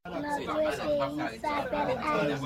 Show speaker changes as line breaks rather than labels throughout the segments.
Notre pays s'appelle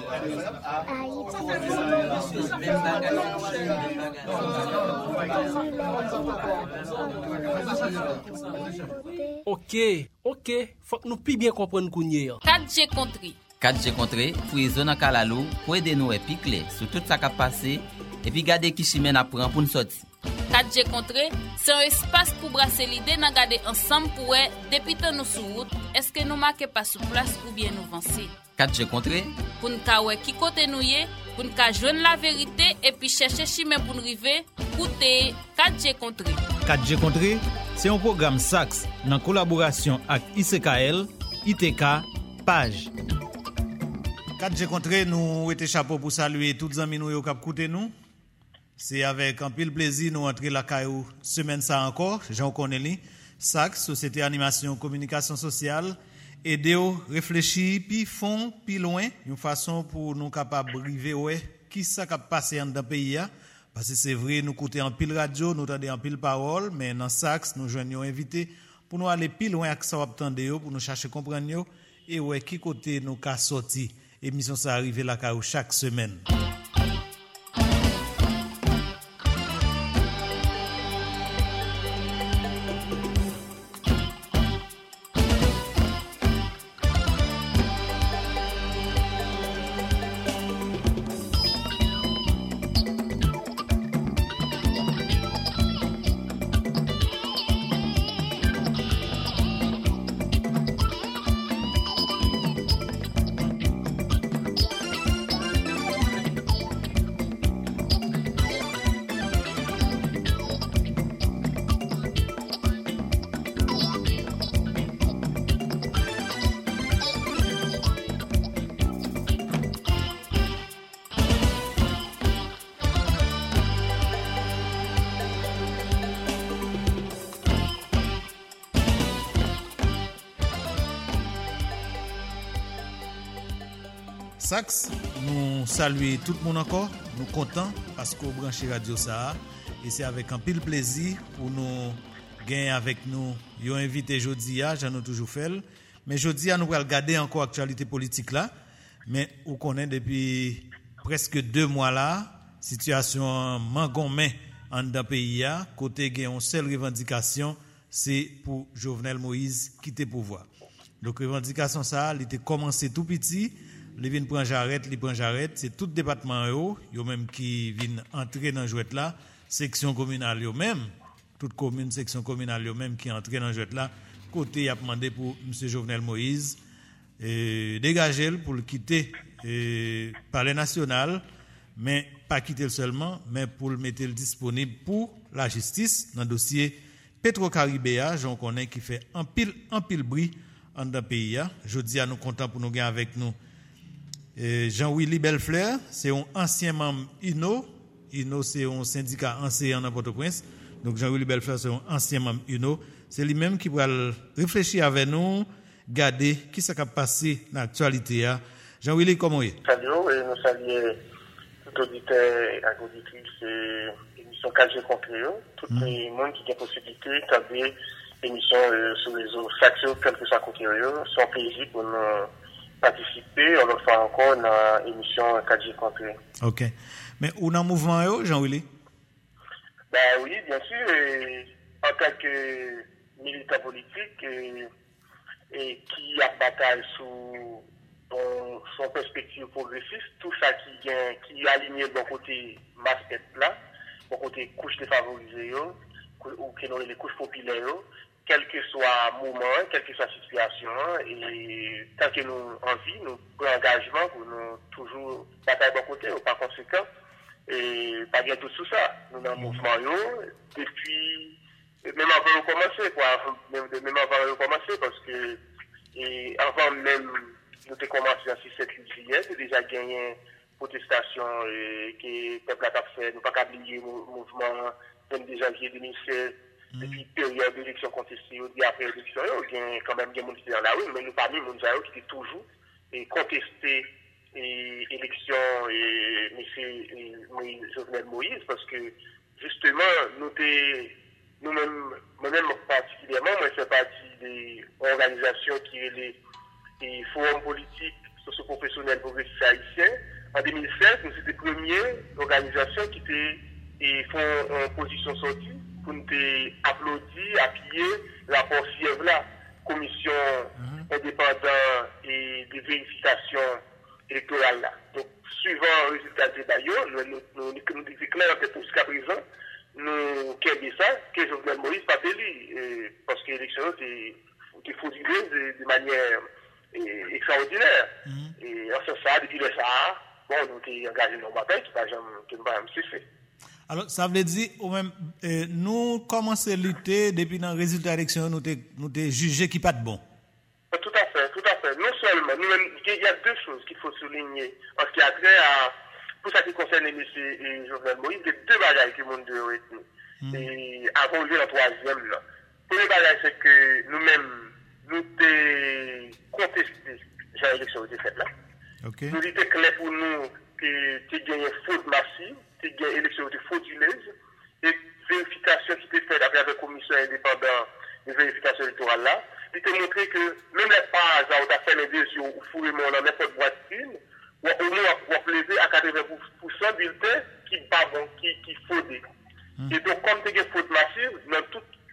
Haïti. Ok, faut que nous puissions bien comprendre Kounye.
4G Country.
4G Country pour les zones en Kalalou, pour aider nous à piquer sur tout ça qui a passé et puis garder qui chimène apprend pour nous sortir.
4G Contré, c'est un espace pour brasser l'idée de garder ensemble pour depuis que nous sur route, est-ce que nous marquons pas sur place ou bien nous avancer.
4G Contré,
pour nous savoir qui côté nous y, pour nous joindre la vérité et puis chercher chemin pour nous arriver, écoutez 4G Contré.
4G Contré, c'est un programme SAX en collaboration avec ICKL, ITK, PAGE.
4G Contré, nous était chapeau pour saluer tous les amis nous qui écoutent nous. C'est avec un pile plaisir nous entrer la caillou semaine ça encore, Jean Connelly, SAC, Société Animation Communication Sociale, aider au réfléchir puis fond puis loin, une façon pour nous capable arriver ouais, qui ça qui passer dans le pays parce que c'est vrai nous écouter en pile radio, nous entendre en pile parole, mais dans SAC nous joignons invité pour nous aller plus loin avec ça attendre pour nous chercher comprendre et ouais qui côté nous ca sorti émission ça arriver la caillou chaque semaine. Sax, nous saluons tout le monde encore, nous contents parce qu'on branche radio ça et c'est avec un pile plaisir pour nous gagner avec nous. Yo invité jodi a, j'en ai toujours fait, mais jodi a nous va regarder encore actualité politique là, mais on connaît depuis presque 2 mois là, situation mangonmen en dans pays a, côté gain une seule revendication, c'est pour Jovenel Moïse quitter pouvoir. Donc revendication ça, il était commencé tout petit. Les vinn prend jarrette, c'est tout département yo même qui viennent entrer dans jouet là, section communale yo même, toute commune section communale yo même qui entrer dans jouet là, côté a demandé pour monsieur Jovenel Moïse dégager pour le quitter palais national, mais pas quitter seulement, mais pour le mettre disponible pour la justice dans dossier Petro-Caribéa, j'en connais qui fait un pile bruit en dans pays a. Jodi a nous content pour nous gagner avec nous Jean-Willy Bellefleur, c'est un ancien membre INO. INO, c'est un syndicat enseignant dans Port-au-Prince. Donc, Jean-Willy Bellefleur, c'est un ancien membre INO. C'est lui-même qui va réfléchir avec nous, garder qui s'est passé dans l'actualité. Jean-Willy, comment est-ce?
Salut, et nous saluons tout auditeur et auditrice émission 4G contre eux. Tout le monde qui a possibilité d'établir émission sur les réseaux sociaux, quel que soit contre eux. C'est un plaisir pour nous participer, on le fait encore dans l'émission 4G contre eux.
Ok. Mais où dans le mouvement, Jean-Willy?
Ben oui, bien sûr. En tant que militant politique et qui a bataille sous son perspective progressiste, tout ça qui est aligné de bon côté masquette là, bon côté couche défavorisée, ou que nous les couches populaires, quel que soit moment, quelle que soit situation, et tant que nous en vie, nous prenons engagement pour nous toujours batailler de bon côté, ou par conséquent, et pas bien tout ça. Nous dans le mouvement, depuis, même avant de commencer, même avant de commencer, parce que, et avant même, nous avons commencé en 6-7 juillet, nous déjà gagné une protestation que le peuple a fait, nous pas qu'à oublier le mouvement 22 janvier 2016, depuis période d'élection contestée, et après l'élection, il y a quand même des gens qui étaient dans la rue, mais nous parmi nous qui étaient toujours contestés l'élection M. Jovenel Moïse, parce que justement, moi-même particulièrement, moi je fais partie des organisations qui est les et forum politique socio-professionnel progressiste haïtien. En 2016, nous sommes les premières organisations qui font en position sortie pour nous applaudir, appuyer le rapport CIEV-là, commission indépendante et de vérification électorale. Donc, suivant le résultat du débat, nous disons clair que jusqu'à présent, nous qualifions ça, que Jovenel Moïse pas élu, parce que l'élection était fraudulée de manière extraordinaire. Et en ce sens, depuis le Sahara, bon, nous étions engagés dans la bataille qui n'a jamais cessé.
Alors, ça veut dire, nous commençons à lutter depuis le résultat de l'élection, nous avons jugé qui pas de bon.
Tout à fait. Non seulement, il y a deux choses qu'il faut souligner en ce qui a trait à, pour ça qui concerne M. Jovenel Moïse, il y a deux bagages que le monde doit retenir. Et avant de la troisième, là. Le premier bagage, c'est que nous-mêmes, nous avons contesté l'élection qui était faite là.
Okay.
Nous était clair pour nous que tu as gagné faute massive, tu as gagné élection frauduleuse, et vérification qui était faite avec la commission indépendante de vérification électorale là. Il t'a montré que même les pages où tu as fait les deux yeux ou fourré mon dans n'importe boîte une, ou au moins on va lever à 80% bulletins qui pas bon, qui fraudent. Et donc, comme tu as une faute massive, dans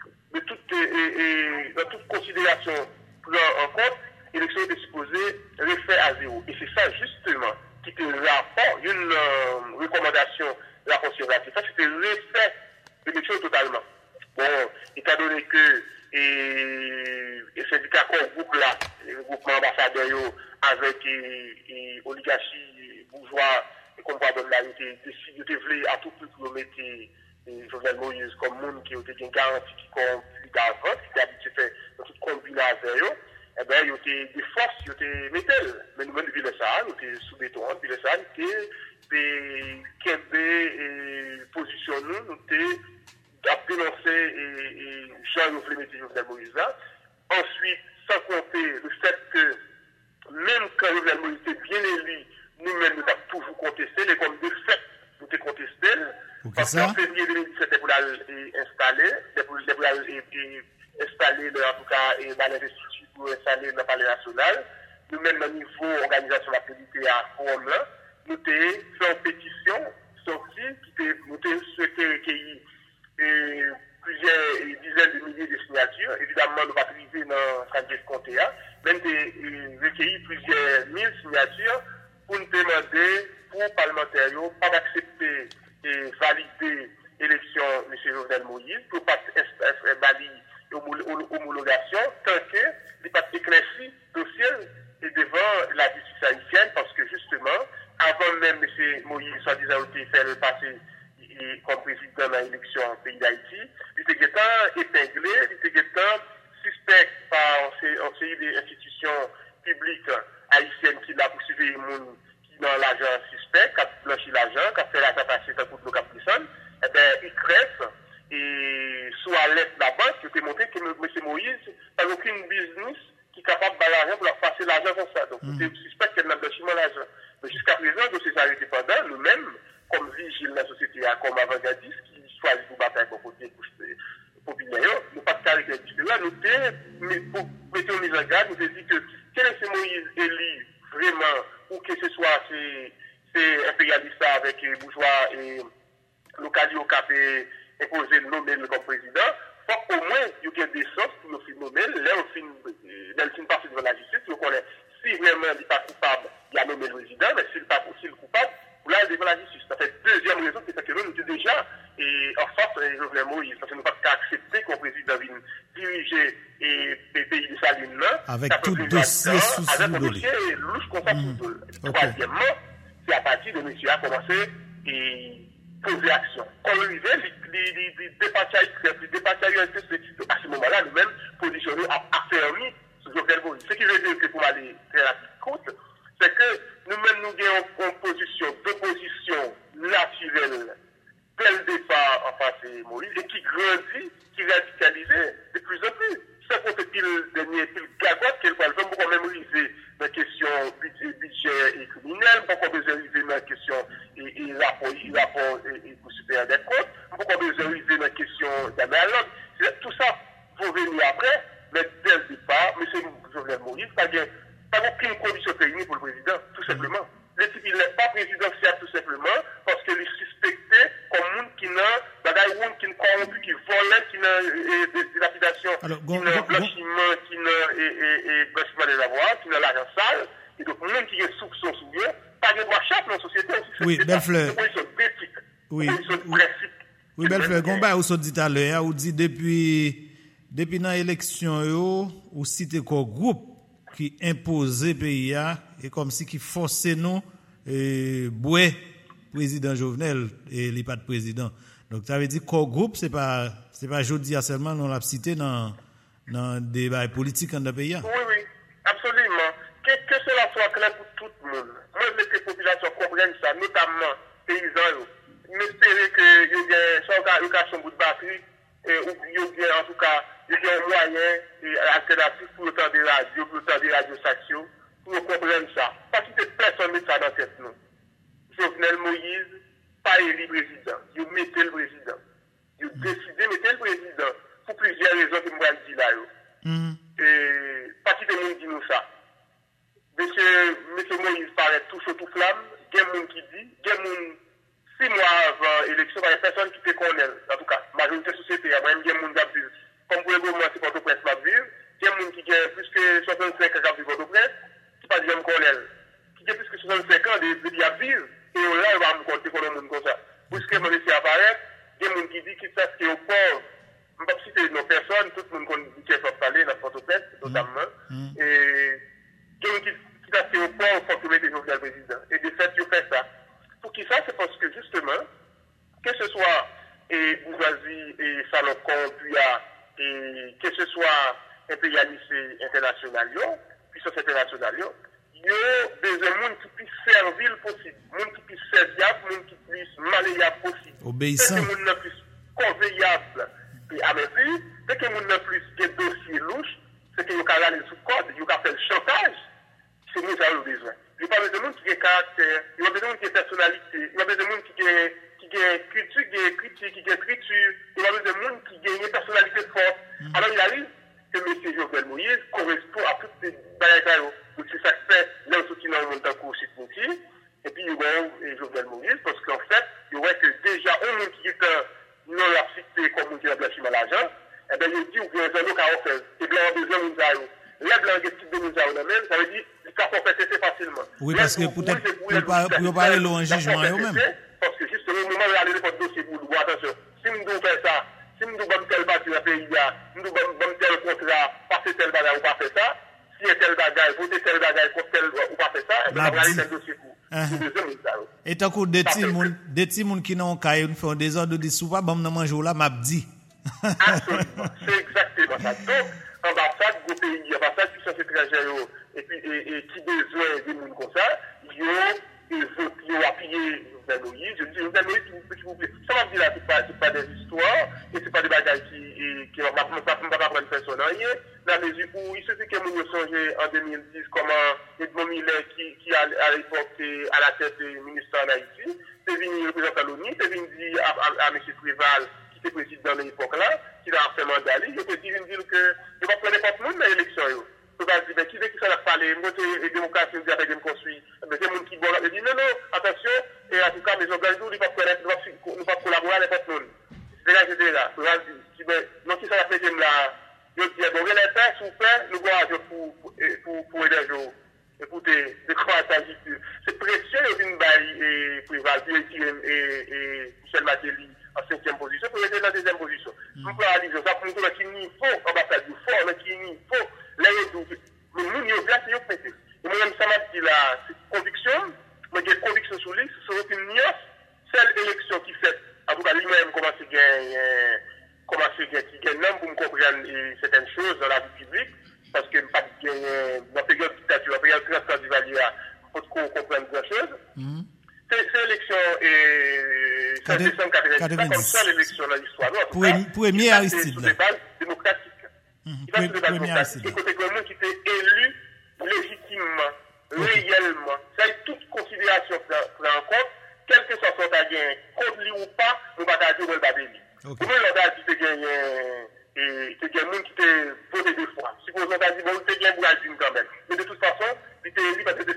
toute considération prise en compte, l'élection est supposée refaire à zéro. Et c'est ça justement qui était le rapport, une recommandation de la conservative. Ça, c'était refaire l'élection totalement. Bon, étant donné que et syndicat comme groupe là, le groupement ambassadeur avec oligarchie bourgeois et compagnons de la décidé de à tout prix pour mettre Jovenel Moïse comme monde qui a été garanti qui comme plus d'avant, qui a habitué faire dans toute combinaison, eh bien, il y a des forces qui ont été mettées. Mais nous-mêmes, depuis le Sahara, nous étions sous béton, depuis le Sahara, nous étions des positions, nous étions à dénoncer Jean-Yves Jovenel Moïse. Ensuite, sans compter le fait que même quand Jovenel Moïse était bien élu, nous-mêmes, nous avons toujours contesté, les comme de fait, nous avons contesté. Parce qu'en février 2017, pour l'installer, en tout cas, dans l'investiture pour installer le palais national. Nous-mêmes, au niveau organisation de la politique à Forum, nous avons fait une pétition sortie qui nous avons souhaité recueillir plusieurs dizaines de milliers de signatures. Évidemment, nous ne pouvons pas priver dans Saint-Jean Comté, même recueillir plusieurs mille signatures pour nous demander pour parlementaires pas d'accepter et valider l'élection de M. Jovenel Moïse, pour pas valider l'homologation, tant que n'est pas éclairci le dossier et devant la justice haïtienne, parce que justement, avant même M. Moïse, soi-disant, été fait le passé comme président dans l'élection au pays d'Haïti, il était épinglé, il était suspect par une série d'institutions publiques haïtiennes qui l'a poursuivi qui dans l'argent suspect, qui a blanchi l'argent, qui a fait l'argent passer dans toute le Cap-Brisson, eh bien, il crève et sous la lettre de la banque, qui a démontré que M. Moïse n'a aucun business qui est capable de l'argent pour leur passer l'argent comme ça. Donc, il suspect qu'elle n'a blanchiment l'argent. Mais jusqu'à présent, de ces arrêtés pendant, nous-mêmes, comme vigile de la société, comme avant-gardiste, qui choisit pour bataille pour côté populaire, nous pas de caractéristiques là, nous mettons en mise en garde, nous dit que quel est ce Moïse élu vraiment, ou que ce soit c'est impérialiste avec les bourgeois et l'occasion qu'a imposé le nommer comme président, il faut qu'au moins il y ait des sens pour nous nommer, là on finit par devant la justice, on connaît si vraiment il n'est pas coupable, il a nommé le président, mais s'il n'est pas coupable, là devant la justice. Ça fait deuxième raison, c'est que nous étions déjà en face de Jovenel Moïse, parce que nous ne pouvons pas accepter qu'un président vienne diriger le pays de Saline
avec tout dossier sous
avec un dossier louche comme ça. Troisièmement, c'est à partir de M. a commencé et poser action. Quand on arrivait, les dépatchailles, à ce moment-là, nous-mêmes, positionnés affermis sur Jovenel Moïse. Ce qui veut dire que pour aller très rapide, c'est que nous-mêmes, nous avons une position d'opposition naturelle dès le départ en face de Moïse et qui grandit, qui radicalise de plus en plus. Ça compte pile dernier, pile gagote, qu'elle va beaucoup même arriver dans la question budget et criminel, beaucoup besoin arriver dans la question et rapport pour supérieur des comptes, beaucoup besoin arriver dans la question d'analogue. Tout ça va venir après, mais dès le départ, M. Jovenel Moïse, pas de président, tout simplement. Le type, il n'est pas présidentiel, tout simplement, parce qu'il est suspecté comme monde qui n'a, qui est corrompu, qui volait, qui n'a des dilapidations, qui n'a blanchiment, qui n'a blanchiment des avoirs, qui n'a l'argent sale. Et donc, monde qui est soupçon souillé, pas de droit chape dans la société aussi.
Oui, Bellefleur.
C'est une position d'éthique.
Oui.
C'est une principe.
Oui, Bellefleur, Gomba, vous dit tout à l'heure, vous dit depuis dans l'élection, ou cité quoi groupe qui imposait pays et comme si qui forçait nous boué président Jovenel et les pas de président. Donc ça veut dire qu'au groupe c'est pas jodi seulement on l'a cité dans débat politique dans le pays.
Oui, absolument. Que cela soit clair pour tout le monde. Moi je veux que la population comprenne ça, notamment paysans. J'espère que il y a son bout de batterie ou en tout cas il y a un moyen alternatif pour le temps des radios, pour le temps des radiostations, pour comprendre ça. Parce que personne ne met ça dans la tête, non. Jovenel Moïse, pas élu président. Il mettait le président. Il décidé de mettre le président pour plusieurs raisons que moi je dis là. Et pas qui de monde dit nous ça. Monsieur Moïse paraît tout chaud, tout flamme. Il y a des gens qui dit, il y a des gens 6 mois avant l'élection, il y a personne qui te connaît. En tout cas, majorité société, il y a des gens qui disent, comme pour le gouvernement, c'est Port-au-Prince ma ville. Il y a des gens qui ont plus que 65 ans de Port-au-Prince, qui pas de gens connaissent. Qui ont plus que 65 ans de à vivre. Et là, on va me compter pour le monde comme ça. Puisque je me laisse apparaître, il y a des gens qui disent qu'ils savent qu'il y a au port. Je ne vais pas citer nos personnes, tout le monde qui est parlé dans Port-au-Prince, notamment. Et il y a des gens qui savent qu'il y a au port, il faut que le président. Et de fait, ils fait ça. Pour qui ça, c'est parce que justement, que ce soit bourgeoisie et salon corrompua, et que ce soit impérialisme international, puissance internationale, il y a des gens qui puissent servir possible, des gens qui puissent serviable, des gens qui puissent malléable possible.
Obéissant.
Dès que les gens plus conveillable et à mes filles, dès que les gens plus des dossiers louches, c'est qu'ils ont aller sous code, ils ont fait le chantage, c'est nous avons besoin. Il n'y a pas besoin de monde qui a caractère, il n'y a pas besoin de monde qui a personnalité, il n'y a pas besoin de monde qui a culture, qui a critique, qui a écriture, il n'y a pas besoin de monde qui a une personnalité forte. Alors il arrive que M. Jovenel Moïse correspond à toutes ces bagailles. C'est ça que fait l'un soutien dans le monde d'un cours citoyen, et puis il y a Jovenel Moïse, parce qu'en fait, il y aurait que déjà un monde qui est non la cité comme on dit la blanchiment l'argent, et bien il dit, vous avez un autre à offrir, et bien on a besoin de nous aller. Les blancs qui type de nous même, ça veut dire qu'ils peuvent compléter facilement.
Oui, parce que peut-être pour ne pas aller loin en jugement eux-mêmes.
Parce que justement, au moment où aller dans le dossier pour nous, attention, si nous devons faire ça, si nous devons tel bâtiment dans le pays, nous devons tel contrat, passer tel bagage ou pas faire ça, si y a tel bagage, voter tel bagage, contre tel ou pas faire ça, et bien on va aller dans le dossier pour.
Et tant que des petits gens qui n'ont qu'à faire des ordres de soupe, bon, on mange là, m'a dit.
Absolument, c'est exactement ça. Donc, ambassade, gros pays, ambassade, puissance étrangère, et puis, qui besoin de monde comme ça, ils ont appuyé Jovenel Moïse. Je dis, Jovenel Moïse, s'il vous plaît, ça m'a dit là, c'est pas des histoires, et c'est pas des bagages qui vont pas prendre personne. Dans la mesure où il suffit que nous songeons en 2010 comment Edmond Millet, qui à l'époque à la tête du ministère en Haïti, c'est venu représenter l'ONU, c'est venu dire à M. Préval, qui était président de l'époque-là, qui a fait mandat, il peut dire que il va prendre n'importe monde dans l'élection. Il va dire, qui veut que ça va parler, la démocratie, nous avons construit. Mais c'est monde qui il dit, non, attention, et en tout cas, mes organismes, nous ne pas collaborer avec n'importe monde. C'est là, j'étais là. Non, si ça va faire là, je dis, bon, les faire, s'il vous plaît, nous allons pour aider les gens. Écoutez, de quoi il s'agit. C'est précieux, il y a une baille privée, et Michel Matéli en 5e position, pour être dans la 2e position. Nous pouvons dire ça pour nous dire qu'il n'y faut, ambassade du fort, qu'il n'y faut, les réseaux. Mais nous, nous, là, c'est pété. Et moi-même, ça m'a dit là, c'est conviction, moi, j'ai conviction sur lui, ce serait une nuance, seule élection qui fait, en tout cas, lui-même, comment c'est qui gagne, pour me comprendre certaines choses dans la vie publique, parce que dans la période de dictature, la période de transfert du Valier, il faut qu'on comprenne grand chose. C'est l'élection c'est décembre 1990, comme ça l'élection dans l'histoire.
Premier Aristide.
C'est sur des bases démocratiques. Il va sur des bases démocratiques. C'est côté gouvernement qui était élu légitimement, réellement. Ça a toute considération prise en compte, quel que soit son gain, contre lui ou pas, nous ne va pas dire qu'on va bénir. Comment l'on a dit que c'est un monde qui t'a voté 2 fois. Supposons qu'on a dit, bon, c'est bien pour Alpine quand même. Mais de toute façon, il était élu parce que c'était voire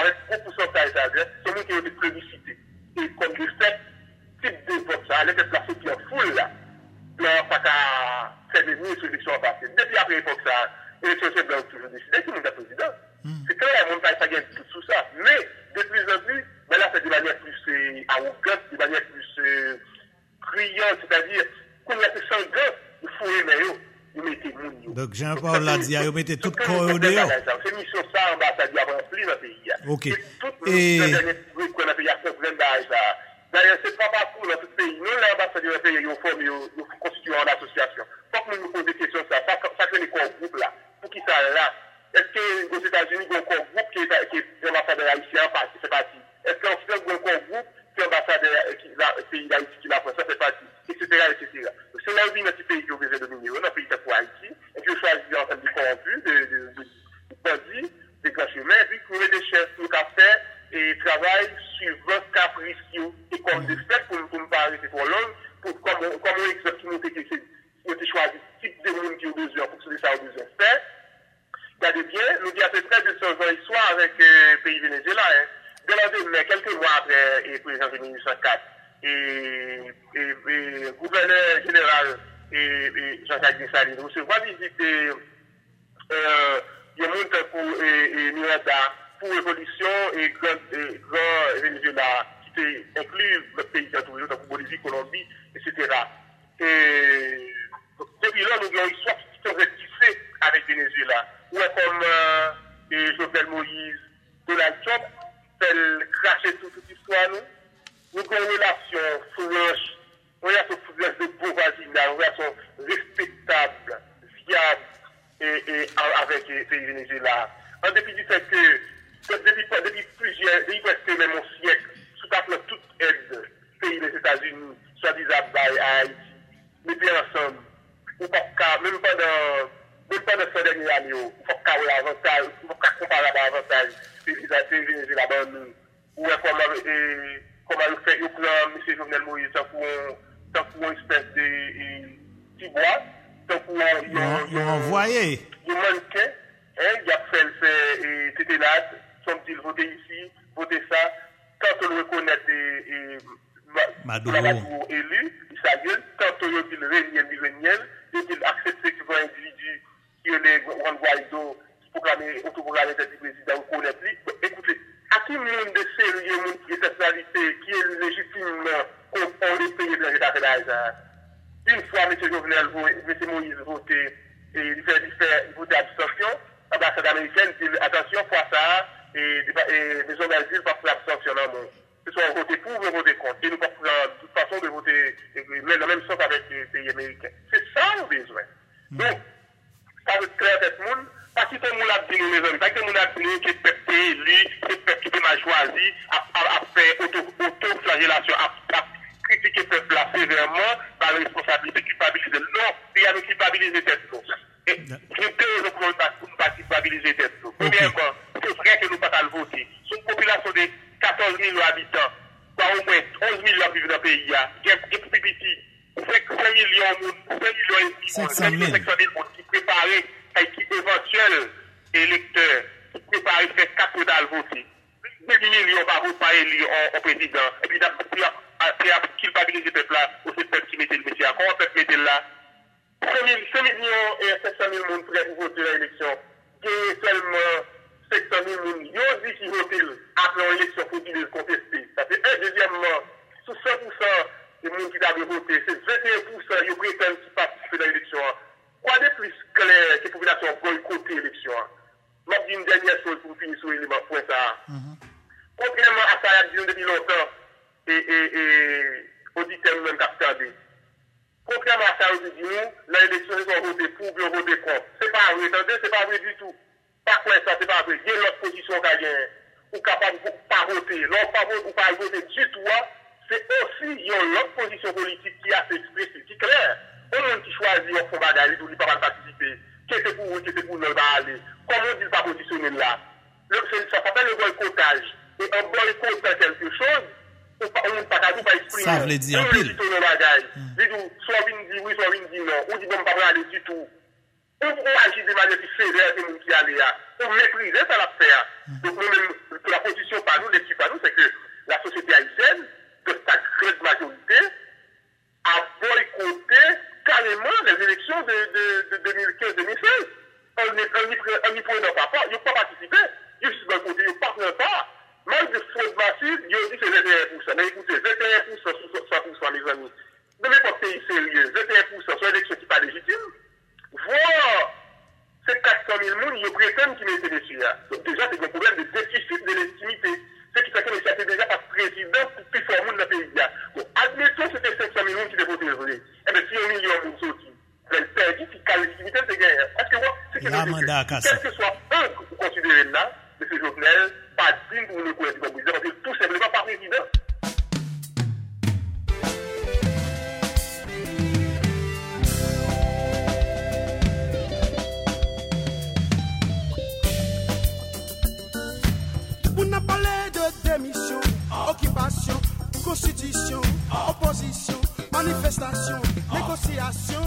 avec un pourcentage d'adresse, c'est nous qui ont été plébiscités. Et comme de fait, type de vote, ça allait être placé qui en foule là. Là, pas qu'à faire des milliers sur l'élection passée. Depuis après l'époque, ça, l'élection c'est blanc toujours décidé qui nous est président. C'est clair, on ne peut pas gagner tout sous ça. Mais, de plus en plus, mais là, c'est de manière plus arrogante, de manière plus criante, c'est-à-dire qu'on a fait sanguin, il faut aimer, il mettait moun.
Donc, Jean-Paul l'a dit, il mettait tout corps au dehors.
C'est mission ça, ambassade, il y a rempli dans le pays.
Ok.
Et tout le dernier truc qu'on a fait, il y a 5 d'âge là. D'ailleurs, c'est pas partout dans tout le pays. Nous, l'ambassade du pays, ils ont formé, ils ont constitué en association. Faut que nous nous posions des questions ça. Ça fait les corps groupes là. Pour qui ça là? Est-ce qu'aux États-Unis, il y a un corps groupe qui est ambassadeur haïtien en partie? C'est parti. Est-ce qu'en France, il y a un corps groupe qui est ambassadeur pays d'Haïti qui l'a fait? Ça fait partie. Etc. etc. Donc, c'est là où il y a un petit pays qui a besoin de dominer. On a un pays pour Haïti. Et puis, on choisit en termes de corrompus, de bandits, de grands chemins. Et puis, qu'on met des chefs, nous qu'à faire et travail suivant caprice et comme de fait pour nous parler c'est pour l'homme pour comme on exemple qui nous été choisi type de monde qui a besoin pour que ça a besoin de faire. Regardez bien, nous avons fait très de ce histoire avec le pays Venezuela. Mais quelques mois après le président de 1904 et le gouverneur général et Jean-Jacques Dessalines recevoir visiter le monde pour Miranda pour l'évolution et grand Venezuela qui inclut le pays d'Antoine, comme Bolivie, Colombie, etc. Et depuis là, nous avons une histoire qui est tissée avec Venezuela. Où est comme Jovenel Moïse, Donald Trump, fait cracher toute l'histoire, nous avons une relation franche, une relation de beau voisinage, une relation respectable, viable avec le pays Venezuela. En dépit du fait que depuis presque même un siècle, sous appelant toute aide, pays des États-Unis, soi-disant à Haïti, les pays ensemble, ou pas même pendant ces dernières années, ou pas l'avantage, ou pas comparer l'avantage des Venezuela dans nous, ou comment le fait, au plan M. Jovenel Moïse, tant pour une espèce de petit bois, tant pour
ils ont envoyé.
Il manquait, il a fait, c'était là, sont-ils voter ici, voter ça, quand on reconnaît Maduro élu, il s'agit, quand on dit le Réniel, il accepte que un individu qui est le Juan Guaido, qui autoproclamé du président, reconnaît lui. Écoutez, à qui monde de sérieux, qui est personnalité, qui est légitimement contre les pays de l'État, une fois M. Jovenel, M. Moïse voté, et il fait voter abstention, l'ambassade américaine dit attention, fois ça, et les hommes d'asile pas pour l'abstention dans le monde. Ce soit voter pour ou voter contre. Et nous pas de toute façon de voter dans le même sens avec les pays américains. C'est ça le besoin. Donc, ça veut clair tout le monde. Pas que tout le monde a dit nous les hommes, pas que tout le monde a dit que le peuple est élu, que le peuple qui m'a choisi, a fait auto-flagellation, a critiqué le peuple sévèrement par la responsabilité culpabiliser. Non, il y a une culpabiliser tête. Et j'ai deux raisons pour ne pas culpabiliser tête. Premièrement, c'est vrai que nous ne pouvons pas le voter. Sur une population de 14 000 habitants, au moins 11 millions vivent dans le pays, il y a des plus petits, 5 millions qui préparent, qui éventuels électeurs, qui préparent, fait 4 dans le voter. 2 millions par élu en président. Et puis, après, culpabiliser le peuple là, ou c'est le peuple qui mettait le métier à quoi, le peuple mettait là. 5 millions et 500 000 personnes prêts pour voter à l'élection. Il y a seulement 500 000 personnes. Ils ont dit qu'ils votent après l'élection pour qu'ils le contester. Ça fait un. Deuxièmement, sur 100% des gens qui avaient voté, c'est 21% qui prétendent qu'ils participent dans l'élection. Quoi de plus clair que la population boycotter l'élection? Je dis une dernière chose pour finir sur l'élément point ça. Contrairement à ça, il y a depuis longtemps, et auditeurs même capteurs. Contrairement à ça, nous disons, l'élection, ils ont voté pour, bien voté contre. C'est pas vrai, c'est pas vrai du tout. Pas quoi ça, c'est pas vrai. Il y a l'autre position qui a gagné, ou capable de pas voter. L'autre pas voter ou pas voter du tout, c'est aussi l'autre position politique qui a fait exprimer, qui est claire. On a qui choisit au fond bagaille, où il ne peut pas participer. Qu'est-ce que pour vous, qu'est-ce que pour nous va aller? Comment on dit pas positionner là? Ça s'appelle le boycottage. Et un boycott quelque chose, on ne peut pas exprimer.
Ça veut dire en pile.
Soit on dit oui, soit on dit non. On dit bon, pas aller du tout. On agit de manière plus sévère que nous qui allons là. On mépriser ça la faire. Donc nous-mêmes, pour la position
mandat à casser.
Quel que soit un que vous considérez là, M. Jovenel, pas digne pour le connaître comme président, parce que tout simplement pas président.
On a parlé de démission, occupation, constitution, opposition, manifestation, négociation.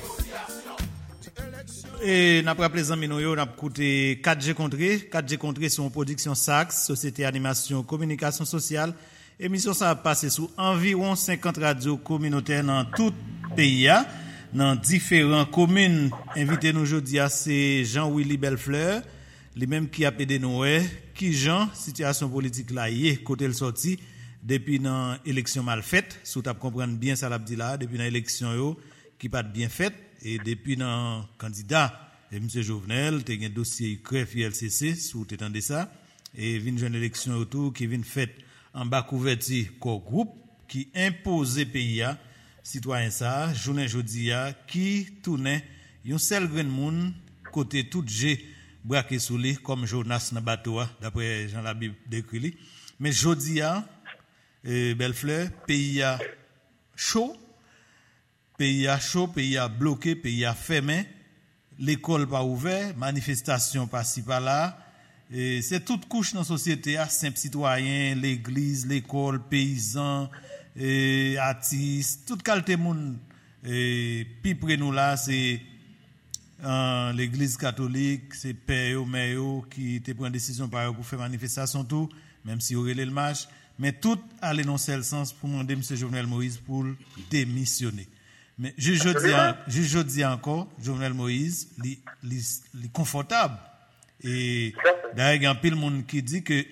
Et n'a pas plaisir nous yo n'a écouté 4G Contré son production Sax société animation communication sociale émission ça a passé sous environ 50 radios communautaires dans tout pays dans différentes communes. Invité nous aujourd'hui c'est Jean-Willy Bellefleur lui-même qui a aidé nous qui Jean situation politique là y côté le sorti depuis dans élection mal faite sous t'a comprendre bien ça l'a dit là depuis dans élection yo qui pas bien faite. Et depuis dans candidat M. Jovenel, tu as un dossier CREF ILCC, sous t'étendez ça, et vient une élection autour qui vient faite en bas couverture corps groupe qui impose pays à citoyen ça, journée jodi a qui tournait un seul grain monde côté tout G braqué sous lui comme Jonas dans bateau d'après Jean la Bible décrit. Mais jodi a Bellefleur pays a chaud. Pays a chaud, pays a bloqué, pays a fermé, l'école pas ouvert, manifestation pas ci par là. C'est toute couche dans la société, simple citoyen, l'église, l'école, paysans, artistes, toute qualité monde. Puis près nous là, c'est l'église catholique, c'est père mère qui te prend décision par pour faire manifestation tout, même si aurait le marche, mais tout allait dans seul sens pour demander M. Jovenel Moïse pour démissionner. Mais je dis encore, Jovenel Moïse, il confortable. Et d'ailleurs, il y a un pile monde qui dit que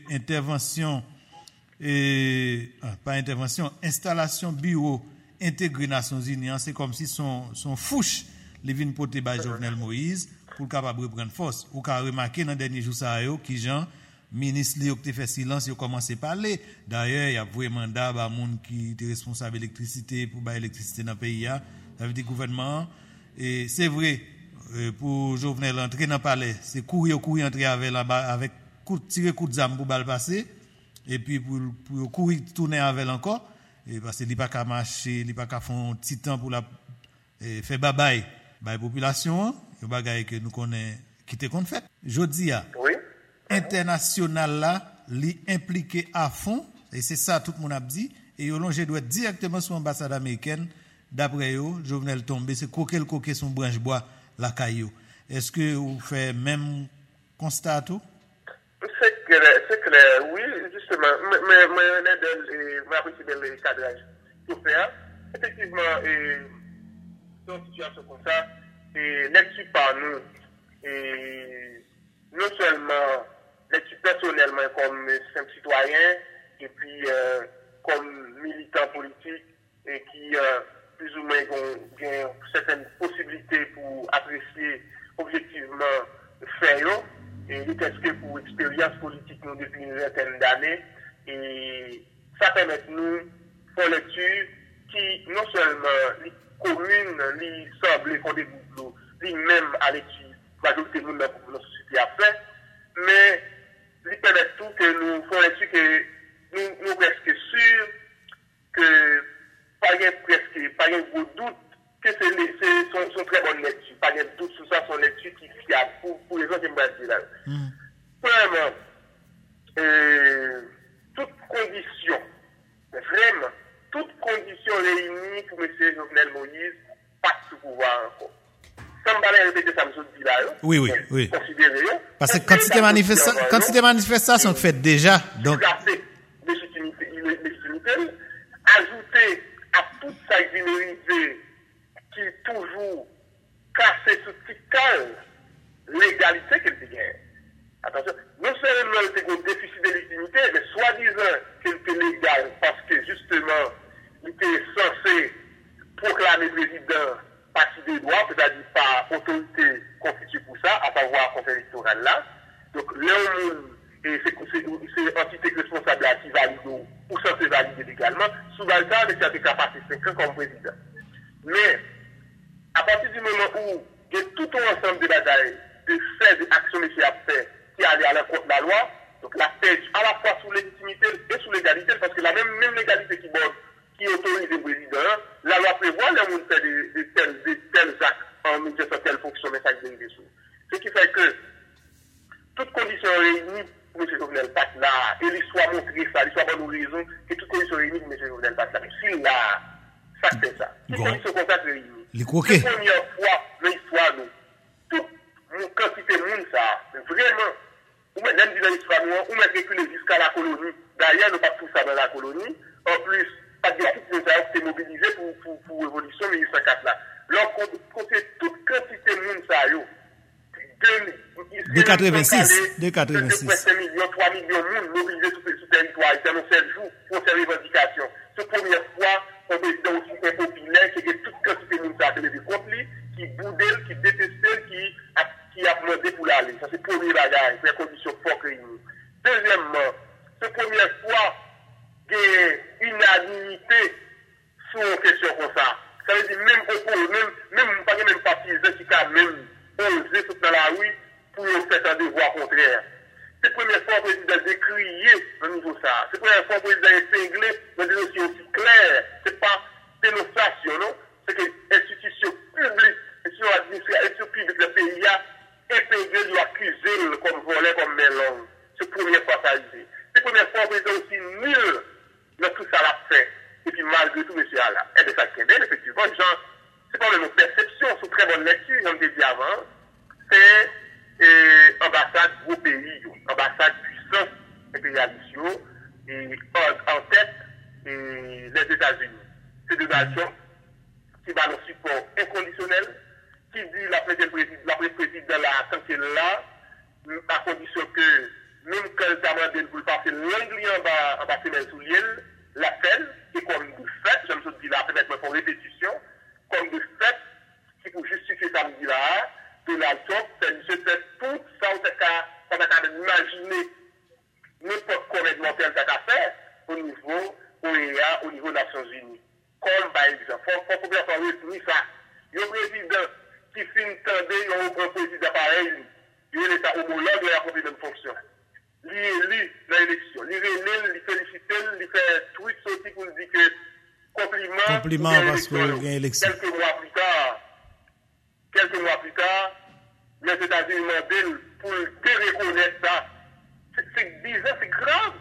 installation bureau intégré Nations Unies, c'est comme si son fouche les vinn porter par Jovenel Moïse pour capable prendre force. Ou qu'a remarqué dans dernier jour ça qui Jean ministre li qui fait silence, il commencé à parler. D'ailleurs, il y a un mandat à monde qui est responsable d'électricité pour ba électricité dans le pays. Ça veut dire gouvernement. Et c'est vrai, pour Jovenel entrer dans le palais, c'est courir entrer avec tirer coup de zam pour bal passer. Et puis pour courir tourner avec encore. Et parce qu'il n'y a pas qu'à marcher, il n'y a pas qu'à faire un petit temps pour la faire babaye. La population, il y a des bagages que nous connaissons qui te qu'on fait. Jodi a.
Oui.
International là, li impliqué à fond et c'est ça tout le monde a dit et yo longe doit directement sur l'ambassade américaine d'après yo Jovenel tombé c'est coquel son branche bois la caillou. Est-ce que vous faites même constat tout?
C'est clair, oui, justement, mais apprécie le cadrage. Pour faire effectivement dans une situation comme ça et là-dessus par nous et non seulement là-dessus personnellement comme simple citoyen et puis comme militant politique et qui plus ou moins ont certaines possibilités pour apprécier objectivement faire et qu'est-ce que pour expérience politique nous depuis une vingtaine d'années et ça permet nous faire lecture qui non seulement les communes les semblent qu'on dégoûte les mêmes à l'étude majorité de la société a fait mais ils permettent tout que nous faisons lecture que nous presque sûrs que pas de gros doute que c'est son très bonne lecture. Pas de doute sur ça, son lecture qui est fiable pour les gens qui me disent là. Premièrement, toutes conditions, vraiment, toutes conditions réunies pour M. Jovenel Moïse, pas sous pouvoir encore. Ça me paraît répéter ça, M. dit là.
Oui.
Considérez.
Parce que quand c'était manifestation fait déjà, donc.
Légitimité, ajouter à toute sa vulnérabilité qui est toujours cassée sous petit calme l'égalité qu'elle gagne. Attention, non seulement elle a un déficit de légitimité, mais soi-disant qu'elle était légale parce que justement, il était censé proclamer président parti des droits, c'est-à-dire par autorité constituée pour ça, à savoir la conférence électorale là. Donc, et c'est entité responsable qui valide ou censé valider légalement. Sous le cas, il a été passé 5 ans comme président. Mais, à partir du moment où il y a tout un ensemble de batailles, de faire des actions monsieur a fait qui allaient à l'encontre de la loi. Donc la pêche à la fois sous légitimité et sous légalité, parce que la même légalité qui autorise le président, la loi prévoit les gens faire des tels actes en exerçant telle fonction, mais ça est des sous. Ce qui fait que toutes conditions réunies pour M. Jovenel Pat là, et l'histoire montre ça, l'histoire bonne raison, que toutes conditions réunies pour M. Jovenel Pat là. S'il là, ça fait ça. Si conditions comme ça réunies.
Les croquets.
C'est la première fois dans l'histoire, nous, toute quantité de monde, ça, vraiment, ou même dans l'histoire, ou même reculer jusqu'à la colonie. D'ailleurs, nous pas tout ça dans la colonie. En plus, pas de tout le monde s'est mobilisé pour l'évolution de 1804 là. Alors, côté toute quantité de monde, ça,
de 86. De 86.
5 millions, 3 millions de monde mobilisés sur le territoire. C'est un seul jour pour ces revendications. C'est la première fois un président aussi impopulaire qui a toute quantité de monde qui a fait des contre lui, qui boudait, qui détestait, qui a demandé pour l'aller. Ça, c'est le premier bagage, c'est la condition forte réunie. Deuxièmement, c'est la première fois qu'il y a une unanimité sur une question comme ça. Ça veut dire même pas même parti qui a même osé sauter dans la rue pour faire un devoir contraire. C'est la première fois que le président a décrié au niveau de ça. C'est la première fois que le président a épinglé dans des notions aussi claires. Ce n'est pas dénonciation, non? C'est que l'institution publique, l'institution administrative, l'institution publique du pays a épinglé, lui accusé comme volet, comme mélange. C'est la première fois que ça a été. C'est la première fois que le président aussi nul dans tout ça l'a fait. Et puis malgré tout, monsieur Allah, et de ça qui est bien, effectivement, genre, c'est pas même une perception, c'est une très bonne lecture, comme je l'ai dit avant, c'est ambassade gros pays, ambassade puissance impérialiste, et en tête, les États-Unis. C'est deux nations qui va un support inconditionnel, qui dit la présidente là, tant qu'elle est là, à condition que, même quand elle t'a demandé de passer l'anglais en bas de sous l'île, la fait, et comme de fait, je me suis dit là, peut-être pour répétition, comme de fait, qui pour justifier ça me dit là, de la job, c'est tout ça, on a imaginer n'importe quoi réglementaire ça a fait au niveau OEA, au niveau des Nations Unies. Comme par exemple, il faut bien retenir ça. Il y a un président qui finit tendé, un président pareil, il est l'état homologue de la compétence de fonction. Il élit dans l'élection, il félicite, il fait tweet sorti pour dire que compliment
parce qu'il y a une élection.
Quelques mois plus tard, les États-Unis demandent pour reconnaître ça. C'est bizarre, c'est grave.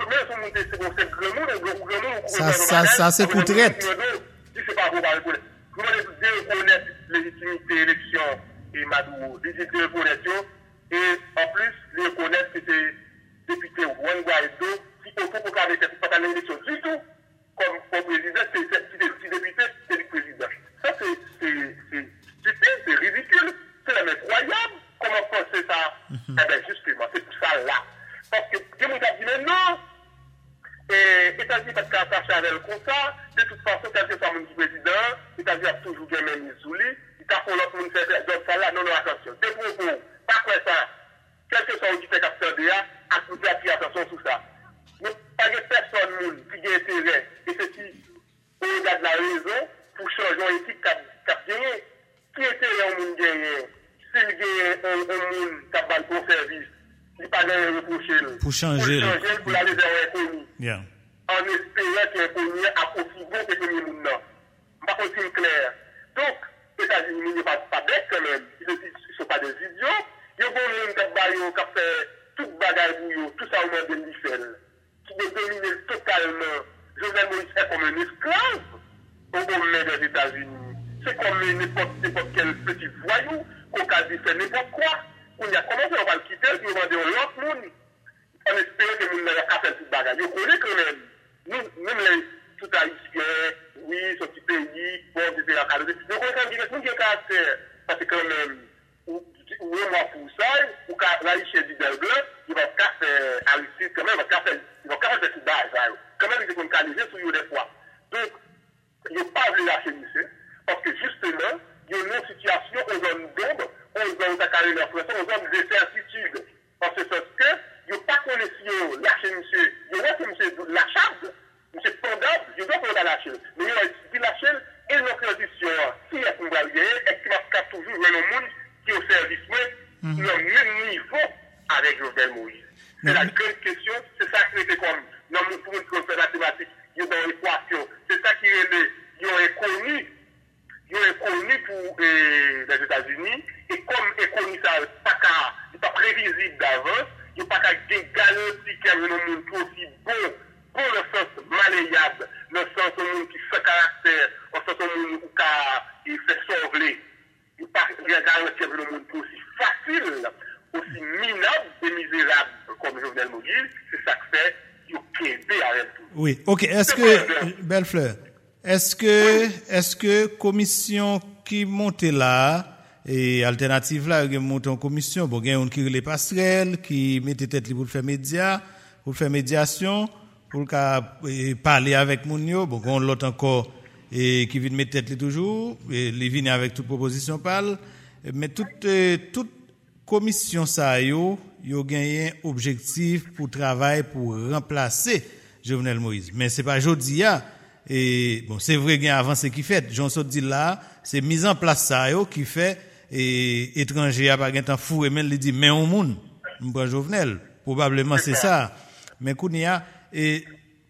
Ça c'est coup de traite.
Si c'est pas pour reconnaître. Vous devez reconnaître légitimité élection et Maduro. Vous devez reconnaître et en plus, les reconnaître que c'est député Juan Guaido qui au fond pour arrêter pas l'élection du tout. Comme président, c'est député, c'est le président. Ça c'est stupide, c'est ridicule, c'est même incroyable. Comment penser ça? Eh bien, justement, c'est tout ça là. Parce que, je me dis, mais non! Et États-Unis, parce qu'à chercher avec le comme ça, de toute façon, quel que soit mon président, États-Unis a toujours gagné Missouli, il a fait l'autre monde faire donc ça là, non, attention. Des propos, pas quoi ça, quel que soit le qui fait capteur de là, à tout faire attention sur ça. Mais pas de personne qui a intérêt, et c'est qui, on regarde la raison, pour changer une éthique qui a gagné. Qui était un monde gagné? S'il gagne un monde qui a pas le bon service, il n'y a pas de reprocher.
Pour changer.
Pour aller vers l'inconnu.
Yeah.
En espérant que l'inconnu a aussi bon que le premier monde. Je ne sais pas clair. Donc, les États-Unis ne sont pas bêtes quand même. Ils ne sont pas des idiots. Il y a des gens qui ont fait toute bagaille pour eux, tout ça au monde de Michel, qui détermine totalement Jovenel Moïse comme un esclave au sommet des États-Unis. C'est comme n'importe quel petit voyou qu'on a dit faire n'importe quoi. On a commencé, on va le quitter, puis on va dire l'autre monde. On espère que nous n'avons pas fait toute bagaille. On connaît quand même. Nous, même les tout haïtiens, oui, ce petit pays, bon, c'est la qualité. Donc, on a dit que nous qui caractère, parce que quand même, ou moi pour ça, ou la richesse du blanc, il va faire Aristide quand même, il va faire tout bas, quand même, il va canaliser sur eux des fois. Donc, il ne faut pas lâcher monsieur, parce que justement, il y a une situation aux zones d'ombre, aux zones de carrière, aux zones de certitude. En ce sens que, il n'y a pas qu'on est lâcher monsieur, il y a que monsieur lâchable, monsieur pendable, il doit pas lâcher. Mais il y a dit lâcher, et nos conditions, si il y a une barrière, est-ce qu'il va toujours le monde qui est au service, C'est la grande question, c'est ça qui était comme, dans le pour une faire mathématique, il y a dans l'équation, c'est ça qui est connu pour les États-Unis, et comme est connu ça, c'est pas prévisible d'avance, il n'y a pas qu'à garantir qu'il y a un monde aussi bon, pour le sens malléable, le sens où monde qui fait caractère, le sens où monde qui fait sauver, il n'y a pas garantir le monde aussi facile, aussi minable et misérable comme Jovenel Moïse, c'est ça que fait qu'il y a avec tout.
Oui, ok. Est-ce que, Bellefleur, est-ce que commission qui monte là, et alternative là, il monte en commission, bon, il y a un qui les passerelles, qui mette tête pour faire média, pour faire médiation, pour parler avec Mounio, bon, on l'autre encore, et qui vient mettre tête toujours, et les vient avec toute proposition parle, mais toute commission ça yo gagné objectif pour travail pour remplacer Jovenel Moïse, mais c'est pas jodi a. Et bon, c'est vrai qu'il y a avancé qui fait. Jean Sot dit là, c'est mise en place ça yo qui fait et étranger a pas gain temps fou et même il dit mais on monde m'prend Jovenel, probablement c'est ça. Mais kounia et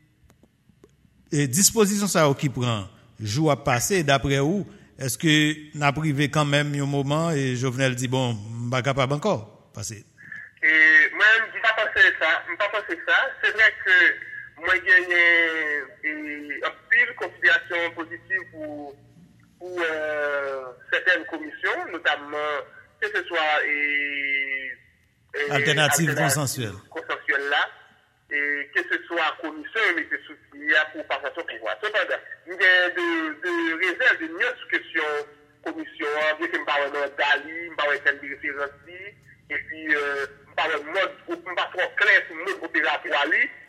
disposition ça qui prend jour à passer d'après où est-ce que n'a privé quand même un moment et Jovenel dit bon, pas capable encore passer.
Et moi je pas penser ça, c'est vrai que moi gagné un pile considération positive pour certaines commissions, notamment que ce soit
alternative consensuelle
là, et que ce soit commission mais que ce soit pour passation pouvoir. Cependant, il y a de réserve de mieux question commission, bien que je parle de Dali, je parle de référence, et puis je parle de mode, pas trop clair sur le mode opératoire.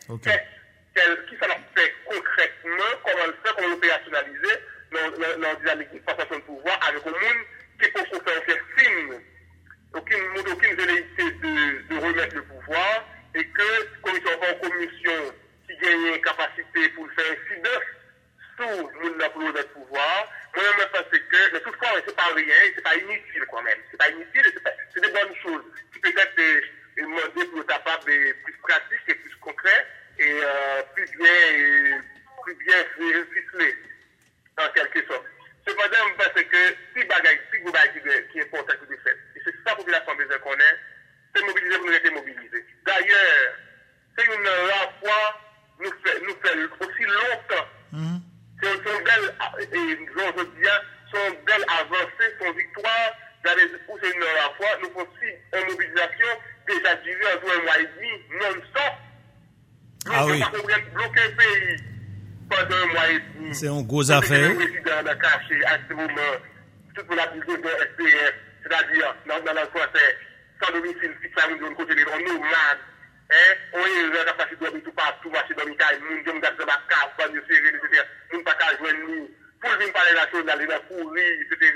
Qui ça fait concrètement, comment le faire, comment l'opérationnaliser dans la dynamique de passation de pouvoir avec un monde qui peut faire signe, aucune velléité de remettre le pouvoir, et que commission en commission qui gagne capacité pour faire incidence sous le pour le pouvoir, moi-même je pense que, mais toutefois, c'est pas rien, c'est pas inutile quand même. C'est pas inutile, c'est des bonnes choses qui peut-être demander pour être capable de plus pratique et plus concret et plus bien ficelé en quelque sorte. Cependant, je pense que si vous qui est important que vous faites, et c'est ça la population besoin qu'on ait, c'est mobiliser pour nous être mobilisés. D'ailleurs, c'est une rare fois nous fait aussi longtemps. C'est une belle avancée, son victoire, c'est une rare fois, nous faisons aussi une mobilisation déjà durée en 1 mois et demi, non-stop.
Ah oui.
Bloquer le pays pendant 1 mois et demi.
C'est une grosse affaire.
Le président a caché à ce moment toute la bulle de SPF, c'est-à-dire dans le français, sans domicile fixe à nous, côté des nomades. On est la capacité de dormir tout partout, marcher dans le caille, nous sommes dans la cave, pas de serrer, etc. Nous ne pas qu'à joindre nous. Pour venir parler national, il a pourri, etc.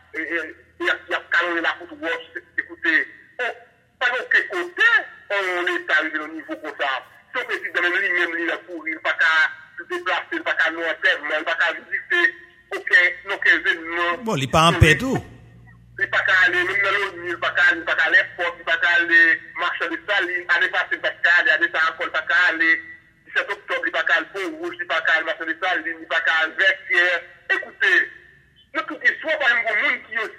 Il y a calé la route gauche, écoutez. Pas de quel côté on est arrivé au niveau comme ça. Si on président lui-même, il a pourri, il n'a pas qu'à se déplacer, il n'a pas qu'à nous enterrer, il n'a pas qu'à visiter aucun événement.
Bon, il n'est pas en paix tout.
Il n'est pas qu'à aller, même dans l'ONU, il n'est pas qu'à aller fort, il n'est pas qu'à aller marcher de saline, année passée, il n'est pas qu'à aller, année passée encore, il n'est pas qu'à aller, 17 octobre, il n'est pas qu'à aller Pont-Rouge, il n'est pas qu'à aller marcher de saline, il n'est pas qu'à aller Vertière. Écoutez, notre histoire, par exemple, un monde qui est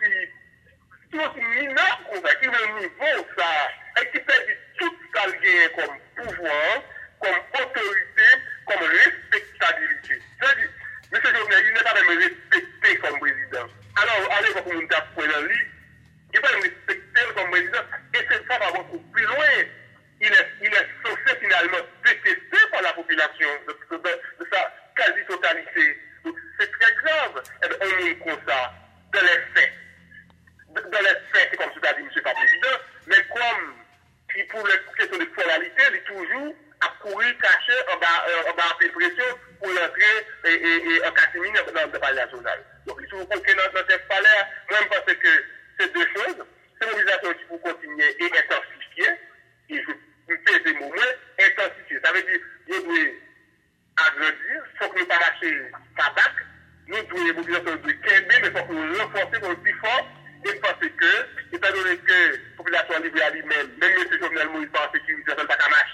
aussi minable comme ça, qui est au niveau ça, et qui fait tout ça comme pouvoir, comme autorité, comme respectabilité. C'est-à-dire, M. Jovenel, il n'est pas même respecté comme président. Alors, allez voir comment on tape pour le lit, il n'est pas même respecté comme président, et c'est ça va beaucoup plus loin. Il est censé finalement détesté par la population de sa quasi-totalité. Donc, c'est très grave. Et bien, on est comme ça, dans les faits. Dans les faits, c'est comme ça dit M. le Président, mais comme pour les questions de formalité, il est toujours à courir, caché en bas de pression pour l'entrée et en catimine dans le palais national. Donc, il est toujours conqué dans cette palais. Moi, je pense que c'est deux choses. C'est une mobilisation qui faut continuer et intensifier. Et je me fais des mots, intensifier. Ça veut dire, nous devons agrandir, il faut que nous ne pas lâcher tabac. Nous devons mobilisation de Québec, mais il faut que nous renforcer pour le plus fort. Et parce que, étant donné que la population libre à lui-même, même M. Jovenel Moïse pas en sécurité, ça ne va pas marcher.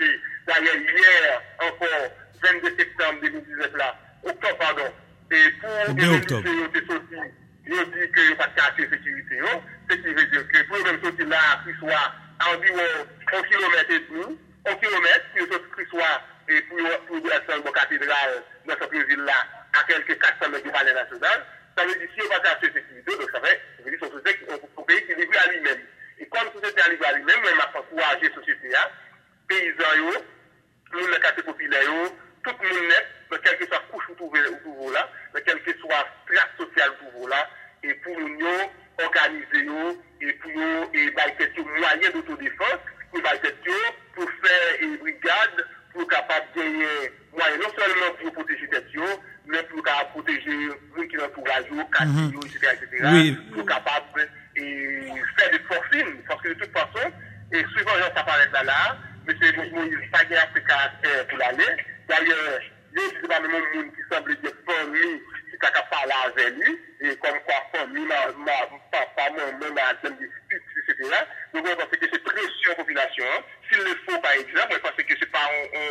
hier, encore, 22 septembre 2019 là, octobre, pardon, et pour
2 octobre.
Il dit que il n'y a pas de quartier de sécurité, ce qui veut dire que pour même sortir là, qu'il soit environ 1 km et demi, 1 km, qu'il soit et pour la cathédrale dans cette ville-là, à quelques 400 mètres du palais national, ça veut dire si on va quartier de sécurité, donc ça veut dire que c'est un pays qui est livré à lui-même. Et comme la société est livrée à lui-même, on a encouragé la société, paysans, nous, les quartiers populaires, tout le monde net, dans quelle que soit couche ou tout là, dans quelle que soit strate sociale tout là, et pour nous organiser et pour nous et moyens d'autodéfense, pour faire une brigade, pour capable de gagner moyens non seulement pour protéger tête, mais pour protéger les qui l'entourage, etc.
Oui.
Pour capable et faire des forcines, parce que de toute façon, et suivant ça paraît là, M. Moïse n'a pas de caractère pour l'aller. D'ailleurs, il y a pas même un monde qui semble dire famille, si tu n'as pas parlé avec lui, et comme quoi famille, papa, maman, madame, etc. Donc, on pense que c'est pression population. S'il le faut, par exemple, on pense que ce n'est pas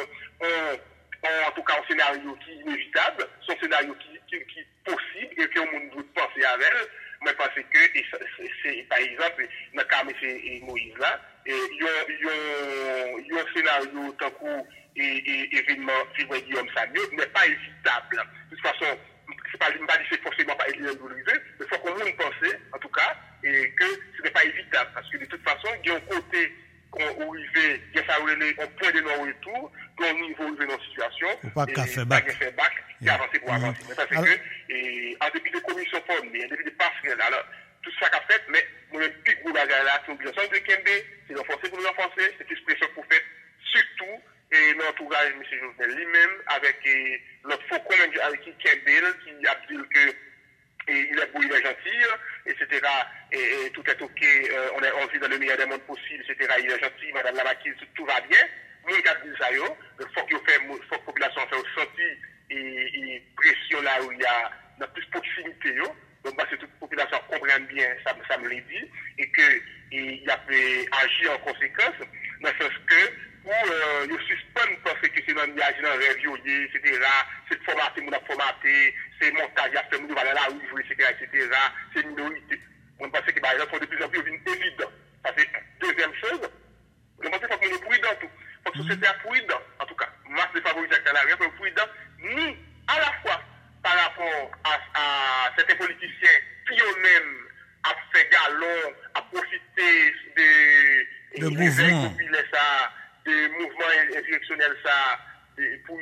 en tout cas un scénario qui est inévitable, c'est un scénario qui est possible et que le monde doit penser avec elle. Moi, je pense que c'est, par exemple, dans le cas de M. Moïse là, il y a un scénario tant que événement Fibre Guillaume Samuel n'est pas évitable. De toute façon, c'est pas forcément pas évident de l'utiliser, mais il faut qu'on pense, en tout cas, et que ce n'est pas évitable. Parce que de toute façon, il y a un côté où il y a ça un point de non-retour, au niveau où il est dans la situation,
ou pas qu'à faire bac.
Qui avancer pour avancer. Mais ça, c'est que, en début de commission formée, en début de passerelle, alors, tout ça qu'a fait, mais mon plus gros bagage là, c'est l'obligation de Kembe, c'est l'enfoncer pour nous enfoncer, c'est l'expression qu'on fait, surtout, et l'entourage de M. Jovenel lui-même, avec notre faucon avec qui Kembe, qui a dit que il est beau, il est gentil, etc. Et tout est OK, on vit dans le meilleur des mondes possible, etc. Il est gentil, madame la maquille, tout va bien. Moi, je dis ça, il faut que la population fasse ressentir et pression là où il y a la plus proximité. Donc, parce que toute la population comprend bien, ça me l'a dit, et qu'il a pu agir en conséquence, dans le sens que, pour le suspendre, parce que c'est dans le rêve violé, etc., c'est formaté, mon a formaté, c'est montage, il y a fait, nous, la rue, etc., c'est une minorité. On pense que, par exemple, de plus en plus évident. Ça fait deuxième chose, je pense qu'il faut qu'on est prudent tout. Il faut que la société soit prudent, en tout cas. Masse de favorisation à la prudent, ni à la fois par rapport à certains politiciens qui eux-mêmes ont fait galon, à profiter
de mouvements
populaires, ça, des mouvements insurrectionnels, ça, pour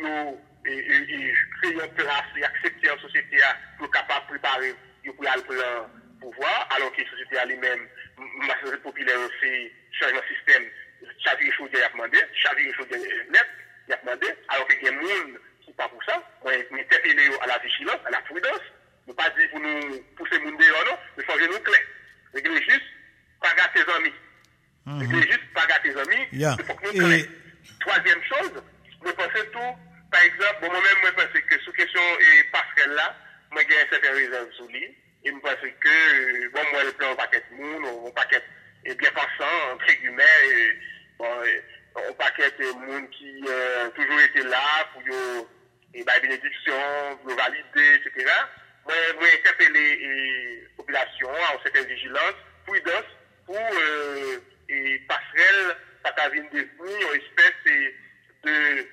créer un place et accepter en société pour capable de préparer pour aller pour le pouvoir, alors que la société elle-même, la société populaire aussi, change le système, Chavir Chaudier a demandé, Chavir Chaudier net, il a demandé, alors qu'il y a des gens qui ne sont pas pour ça, moi, m'interpeller à la vigilance, à la prudence, ne pas dire pour nous pousser le monde dehors, non, mais changer nous clair. Régler juste, pas gâter tes amis. Régler juste, pas gâter tes amis, il faut que nous clair. Troisième chose, je pense tout, par exemple, moi-même, je pense que sous question et passerelle là, moi, j'ai un certain réserve sur lui, et je pense que, bon, moi, le plan, un paquet de monde, un paquet bien passant, entre guillemets, un paquet de monde qui toujours été là pour la bénédiction, pour valider, etc. Moi, interpeller les populations à une certaine vigilance, prudence, pour passerelle, patavine devenir une espèce de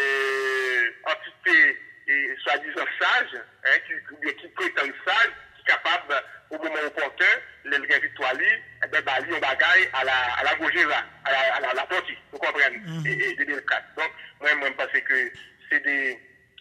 entité, soi-disant sage, qui prétend sage, qui est capable, au moment opportun, les gains victoires, bali on bagaille à la Gojira, à la partie, vous comprenez, et 2004. Donc, moi, je pense que c'est des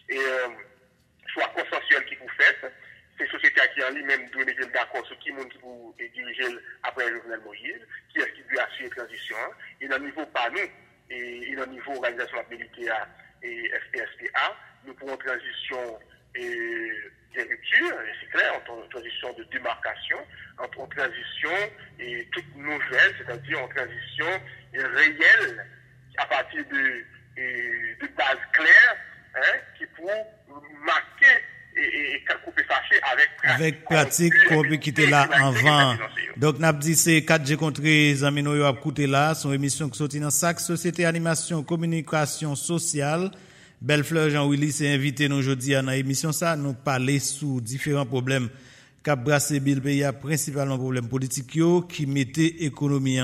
choix consensuels qui vous faites. C'est la société qui en lui-même doit mettre d'accord sur qui monde qui vous diriger après Jovenel Moïse, qui est-ce qui doit assurer la transition, et dans le niveau pas nous, et dans le niveau organisation militaire et FPSPA, nous pouvons transition de rupture, c'est clair, en transition de démarcation, en transition et toute nouvelle, c'est-à-dire en transition réelle, à partir de bases claires, qui pourront marquer et couper fâché avec
pratique qu'on peut quitter là avant Donc n'a dit c'est 4G contre amis nous yo a écouté là, son émission qui sorti dans SAC Société Animation Communication Sociale. Bellefleur Jean-Willy s'est invité nous aujourd'hui dans émission ça, nous parler sous différents problèmes qu'a brassé le pays, principalement problème politique yo qui mettait économie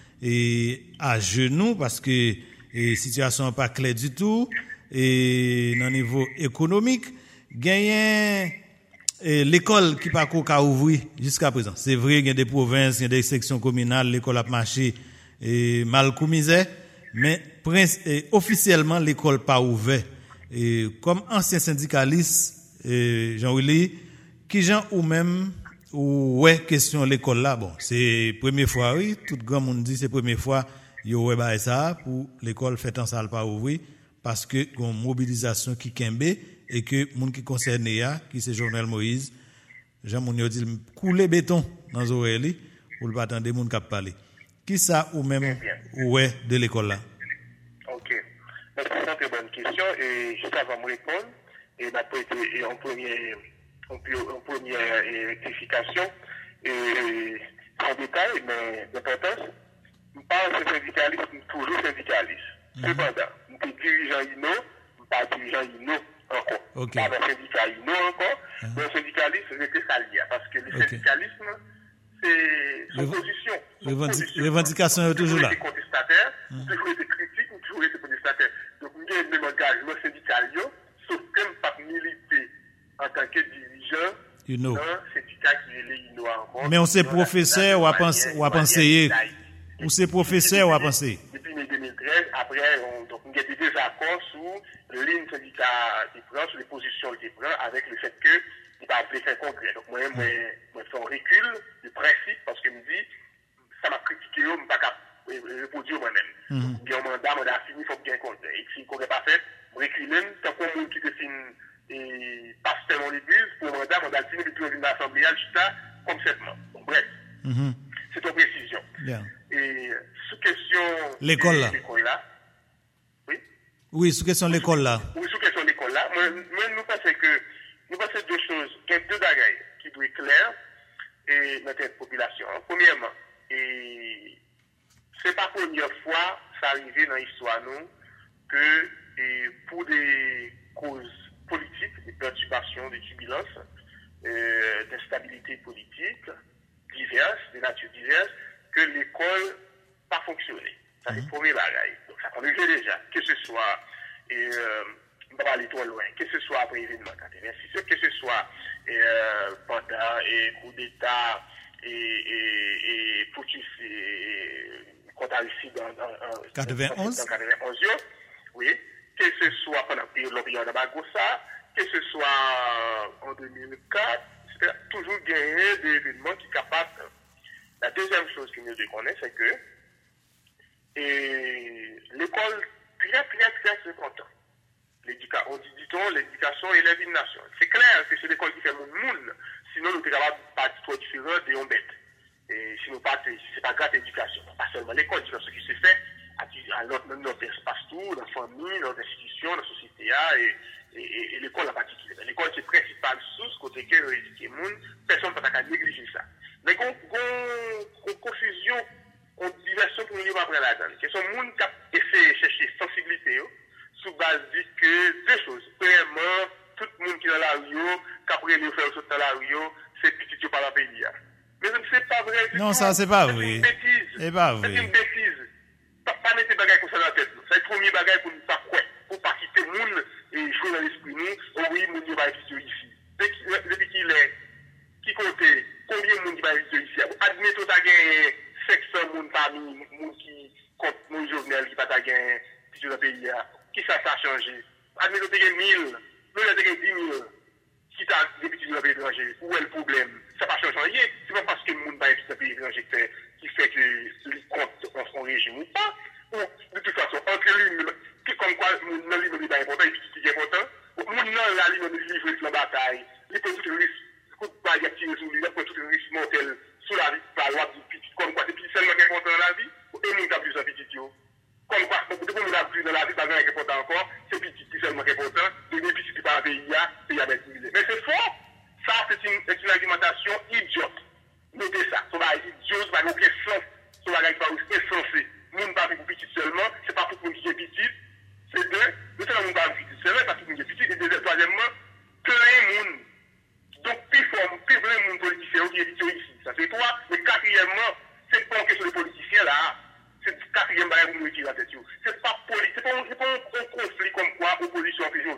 à genoux parce que situation pas claire du tout et dans niveau économique gagne l'école qui pas qu'à ouvrir jusqu'à présent. C'est vrai il y a des provinces, il y a des sections communales, l'école a marché et mal commisé, mais officiellement l'école pas ouvert. Et comme ancien syndicaliste Jean-Willy, qui Jean ou même ouais question l'école là bon, c'est première fois oui, tout grand monde dit c'est première fois yo ouais ba ça pour l'école fait en salle pas ouvrir parce que une mobilisation qui kembe et que moun qui concerné ya qui c'est Jovenel Moïse Jean moun yo dit couler béton dans oreille pour pas attendre moun qui parler. Qui ça ou même ouais de l'école là?
OK. C'est une très bonne question et juste avant de répondre et m'a été en première rectification et en détail mais d'importance je parle de syndicaliste toujours syndicaliste. Cependant, je suis dirigeant INO, je pas dirigeant INO encore. Pas dans le syndicat INO encore, mais le syndicaliste c'est ça lié parce que le syndicalisme c'est son position.
Revendication est toujours là.
Toujours été contestataire, toujours été critique, toujours été contestataire. Donc nous avons même engagement syndical sauf que je pas militer en tant que dirigeant dans un syndicat qui est l'INO encore.
Mais on sait professeur ou à penser ou c'est professeur ou à penser.
Depuis 2013, après, on a des désaccords sur les lignes syndicales qui prennent, sur les positions qui prennent, avec le fait qu'il n'y a pas de faire congrès. Donc, moi, je fais un recul du principe parce que je me dis, ça m'a critiqué, je ne peux pas reproduire moi-même. Il y a un mandat fini, il faut bien congrès. Et si le congrès n'est pas fait, je recule, tant qu'on monde qui définit et pasteur dans l'église, pour le mandat fini, depuis l'Assemblée, juste là, complètement. Donc, bref. C'est une précision. Et sous question
l'école là.
Oui.
Oui, sous question l'école là.
Oui, sous question l'école là. Moi, nous pensons deux choses. Il y a deux bagailles qui doivent être claires et notre population. Premièrement, et c'est pas la première fois ça arrive dans l'histoire nous que pour des causes politiques, des perturbations, des turbulences, d'instabilité politique diverses, de nature diverses, que l'école pas fonctionné. Ça c'est le premier bagage. Donc ça connaît déjà, que ce soit, on ne va pas aller trop loin, que ce soit après l'événement 86, que ce soit pendant coup d'État et Poutis contre Russie dans
91,
oui, que ce soit pendant le période de Bagossa, que ce soit en 2004, c'est toujours gagner des événements qui sont capables. La deuxième chose que nous devons connaître, c'est que l'école, très content. On dit, dit-on, l'éducation élève une nation. C'est clair que c'est l'école qui fait mon monde, sinon nous ne sommes pas trop différents des on bêtes. Et sinon, c'est pas grave l'éducation. Pas seulement l'école, c'est ce qui se fait à notre espace tout, dans la famille, dans l'institution, dans la société, et l'école en particulier. L'école, c'est la principale source, côté que éduquer le monde, personne ne peut pas négliger ça. Mais qu'on confusion, qu'on diversion pour nous après la donne. C'est son monde qui a essayé de chercher sensibilité, sous base de que deux choses. Premièrement, tout le monde qui est dans la rue, qui a pris les faire dans la rue, c'est petit qui parle à pays. Mais c'est pas vrai.
Non, ça, c'est pas vrai.
C'est une bêtise.
C'est pas vrai.
C'est une bêtise. Pas mettre des bagages comme ça dans la tête. C'est le premier bagage pour ne pas croire. Pour ne pas quitter le monde et jouer dans l'esprit nous. Oh oui, mon Dieu va étudier ici. Depuis qu'il est, qui comptait, combien de monde va étudier ici? Admettons que tu as gagné 500 personnes parmi nous qui comptent mon Jovenel qui va gagner dans le pays. Qui ça a changé? Admettons que tu as gagné 1000. Nous, on a gagné 10 000. Qui t'a député dans le pays étranger? Où est le problème? Ça va changer rien. C'est pas parce que le monde va être dans le pays étranger qui fait que les comptes en son régime ou pas. Ou, de toute façon, entre lui, comme quoi, dans l'île n'est pas important, il est important. Ou, dans la ligne de livre de la bataille, il peut tout le risque, il peut tirer sur lui, il peut tout le risque mortel sur la vie, par la loi du petit, comme quoi, c'est seulement important dans la vie, et nous, plus un petit, comme quoi, beaucoup de monde plus dans la vie, pas grand important encore, c'est petit, c'est seulement important, de bénéficier par un pays, c'est à mettre. Mais c'est faux! Ça, c'est une argumentation idiote. Notez ça. C'est une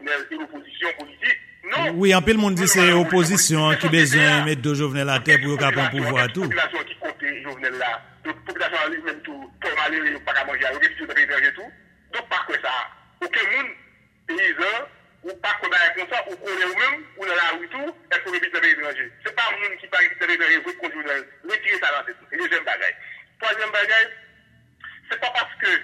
Jovenel et l'opposition politique. Non.
Oui, en pile monde dit c'est opposition qui besoin mettre de Jovenel à terre pour prendre pouvoir tout.
Population qui compte Jovenel là. Donc population en lui-même tout pour aller pas manger, au réfugié de étranger tout. Donc pas quoi ça. Aucun monde paysan ou pas comme ça ou connaît ou même ou dans la rue tout, est pour éviter de étranger. C'est pas un monde qui parle de étranger vous contre Jovenel. Retirer ça dans tête. Et deuxième bagaille. Troisième bagaille, c'est pas parce que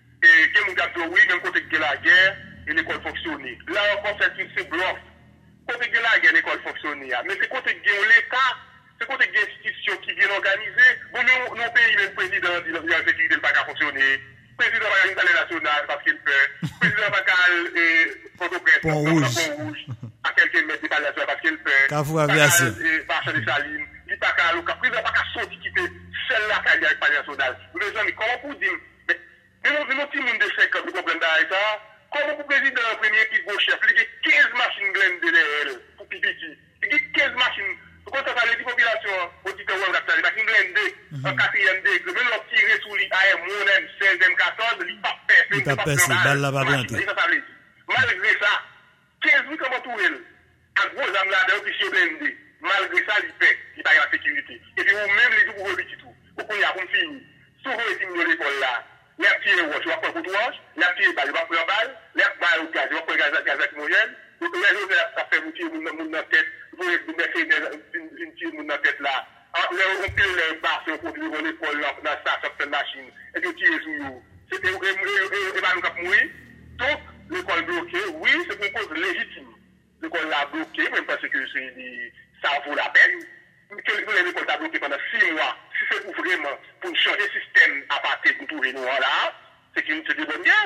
oui, même côté de la guerre et l'école fonctionnait. Là encore c'est bluff. Côté de la guerre, l'école fonctionnait. Mais c'est côté de l'État, c'est côté de l'institution qui vient organiser. Bon, nos pays, même le président dit que la sécurité ne va pas fonctionner. Le président va aller national parce qu'il peut. Le président va aller
Pont Rouge.
À quelqu'un mettre des balles parce qu'il peut.
Carrefour Aviation.
Marché de Saline. Il ne va pas le président va pas sortir quitter celle-là qui a avec le national. Vous avez comment vous dire? Mais nous, petit monde de chèque, le problème d'Aïta. Comment le président premier qui gros chef, il y a 15 machines blindées derrière pour Pipiti. Il y a 15 machines. Quand ça va les populations, auditeur web d'acteur, les machines blindées, en 4e degré, même leur tirer sous l'IAM, M, 16e, 14, il pas percé.
Il pas percé, balle là va rentrer.
Malgré ça, 15 000 comment tout elle, un gros âme là dedans qui sont blindés. Malgré ça, il paie, il paye la sécurité. Et puis vous-même, les deux, vous petit tout. Au qu'on y a pour finir. Souvent, les teams de l'école là. Les petits roches, tu vas prendre pour toi, les petits balles, tu vas prendre balle, les balles au gaz, tu vas prendre gaz lacrymogène. Donc, les gens, ça fait un petit monde dans la tête, vous mettre une petite monde dans la tête là. On peut les barres, on peut l'école là, dans ça, ça fait une machine, et puis tirer sur nous. C'était et va nous mourir. Donc, l'école bloquée, oui, c'est une cause légitime. L'école l'a bloquée, même parce que ça vaut la peine. L'école a bloqué pendant 6 mois. Si c'est pour vraiment pour changer le système à partir de tout le monde là, c'est qu'il se dit bien.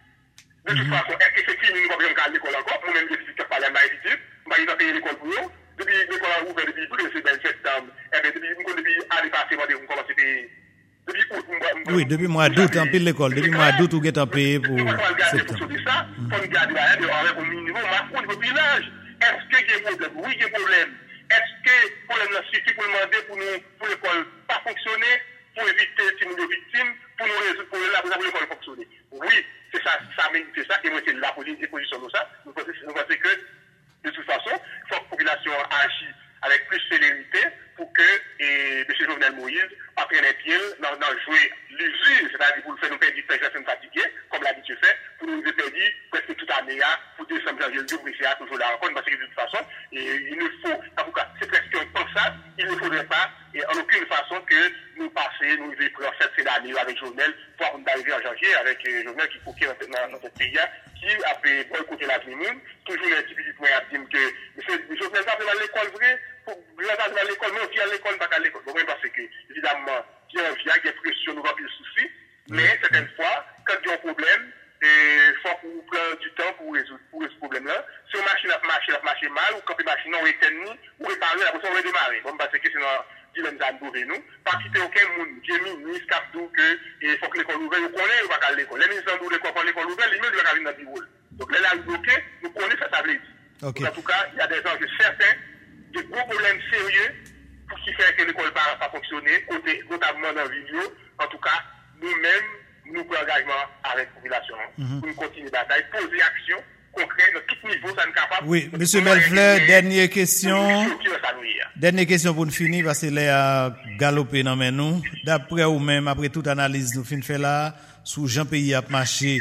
De toute façon, est-ce que c'est fini, nous ne pouvons pas l'école encore? Nous-mêmes, je suis capable de faire l'étude. Nous allons payer l'école pour nous. Depuis l'école a ouvert depuis tout le 27 septembre. Et bien, depuis l'année passée, on commence à payer. Depuis août.
Oui, depuis mois d'août, en pile l'école. Depuis mois d'août, vous êtes payé pour septembre.
Ça, il faut garder au minimum, au niveau du village. Est-ce qu'il y a un problème? Oui, il y a un problème. Est-ce que le problème suffit pour demander pour l'école pas fonctionner, pour éviter les victimes, pour nous résoudre pour l'école fonctionner? Oui, c'est ça, c'est ça, et moi c'est la position de ça. Nous pensons que, de toute façon, il faut que la population agisse avec plus célérité pour que M. Jovenel Moïse prenne les pieds dans jouer l'usure, c'est-à-dire pour le faire nous perdre du temps, je suis fatigué, comme l'habitude fait, pour nous perdre presque toute l'année, pour décembre, janvier, le 2 toujours la rencontre, parce que de toute façon, il ne faut, en tout cas, c'est presque impensable, il ne faudrait pas, et en aucune façon que nous passions, nous vivions cette scénario avec Jovenel, pour nous arriver en janvier avec Jovenel qui coquait dans notre pays, qui a fait boycotter la vie, toujours les petits points à dire que Jovenel va faire l'école vraie, pour à l'école, mais aussi à l'école, pas à l'école. Donc, parce que, évidemment, il y a des pressions, nous avons des soucis, mais certaines fois, quand il y a un problème, il faut qu'on prenne du temps pour résoudre ce problème-là. Si on marche mal, ou quand une machine non éteigne, ou réparer, la personne va démarrer. Bon, parce que c'est dans dilemme d'Andouvé, nous. Pas quitter aucun monde, qui est ministre, cap d'où que, il faut que l'école ouverte, nous connaissons, ou pas qu'à l'école. Les ministres d'Andouvé, quand l'école ouverte, lui-même, il va venir dans le bureau. Donc, là, il est bloqué, nous connaissons ça, ça veut dire.
Okay.
En tout cas, il y a des enjeux certains, des gros problèmes sérieux pour qui fait que l'école va pas fonctionner, notamment dans la vidéo. En tout cas, nous-mêmes, nous prenons engagement avec la population pour nous continuer la bataille, poser action concrète à tout niveau, ça nous capable.
Oui, M. Belfleur, dernière question. Dernière question pour nous finir, parce que là, galopé dans nous. D'après vous-même, après toute analyse, nous finissons faire là, sous Jean-Pays a marché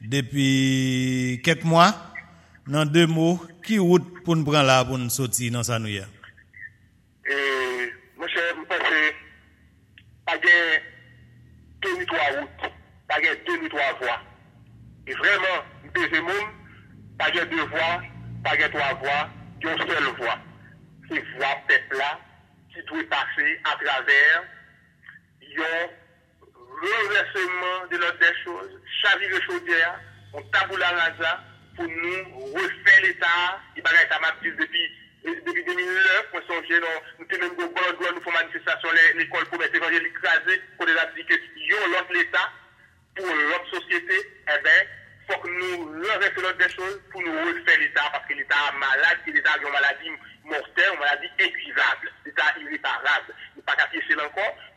depuis quelques mois. Dans 2 mots, qui route pour nous prendre là pour nous sortir dans sa nouille?
Monsieur, je pense que pas de 2 ou 3 routes, pas de 2 ou 3 voies. Et vraiment, deuxième monde, pas de 2 voies, pas de 3 voies, une seule voie. C'est voie peuple là qui doit passer à travers un renversement de l'ordre des choses, chavirer chaudière, on taboula rasa pour nous refaire l'État. Il y a ça m'a dit depuis 2009, on songe, nous tenons une bonne nous faisons manifestation l'école pour mettre l'évangile écrasé, pour les dire que si on l'autre l'État, pour l'autre société, eh bien, il faut que nous renversions l'ordre des choses pour nous refaire l'État, parce que l'État est malade, et l'État a une maladie mortelle, une maladie épuisable, l'État irréparable. Il n'est pas qu'à piécer encore, il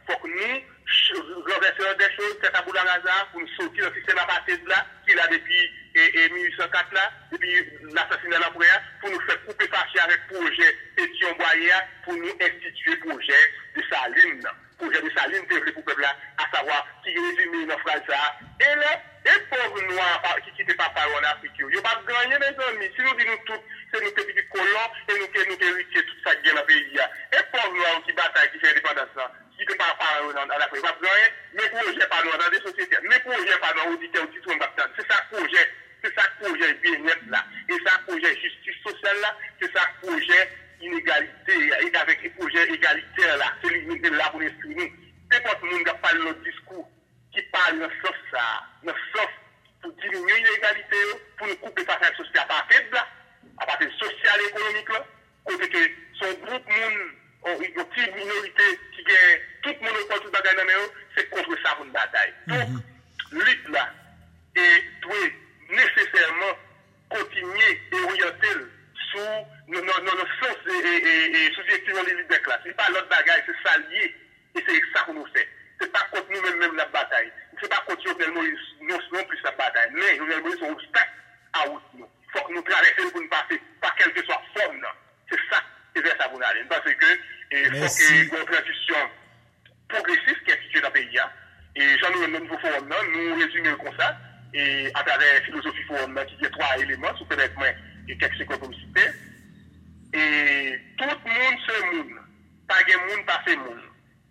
faut que nous renverser des choses, c'est à bout hasard pour nous sortir du système apartheid là, qui là depuis 1804 là, depuis l'assassinat de la pour nous faire couper fâcher avec projet Pétion Boyer, pour nous instituer projet de Saline. Projet de Saline développé pour le peuple là, à savoir qui résume une phrase ça. Et là, les pauvres noirs qui quittent pas en Afrique, ils n'ont pas gagné mes amis. Si nous disons tout, c'est nos petits colons et nous héritiers tout ça qui est dans le pays. Et pauvres noirs qui bataillent, qui font l'indépendance là, qui ne peuvent pas en Afrique, ils n'ont pas gagné. Mais projet pas dans des sociétés, mais projet pas dans l'auditeurs, c'est ça projet. C'est ça projet bien-être là. Et ça projet justice sociale là, c'est ça projet inégalité, avec les projets égalitaires là. C'est limité là pour l'exprimer. N'importe monde qui parle notre discours, qui parle dans ce sens ça, dans ce sens pour diminuer l'inégalité, pour nous couper face à la société à partir social et économique là, côté que son groupe monde, une petite minorité qui gagne, tout le monde au tout bagage dans le c'est contre ça pour une bataille. Donc, lutte là, et doit nécessairement continuer et orienter sous nos sens et sous-direction des leaders là. C'est pas l'autre bagaille, c'est ça lié. Et c'est ça qu'on nous fait. C'est pas contre nous-mêmes la bataille. C'est pas contre Jovenel Moïse, non plus la bataille. Mais Jovenel Moïse, c'est un obstacle à route. Il faut que nous traversions pour nous passer par quelle que soit forme. C'est ça, c'est vers ça qu'on aller. Parce que il faut qu'il y ait une transition progressiste qui est située dans le pays. Et j'en ai un nouveau forum, nous résumons comme ça. Et à travers la philosophie forum qui a 3 éléments, sous peut-être et quelques secondes comme cité. Et tout le monde c'est monde. Pas de monde, pas c'est monde.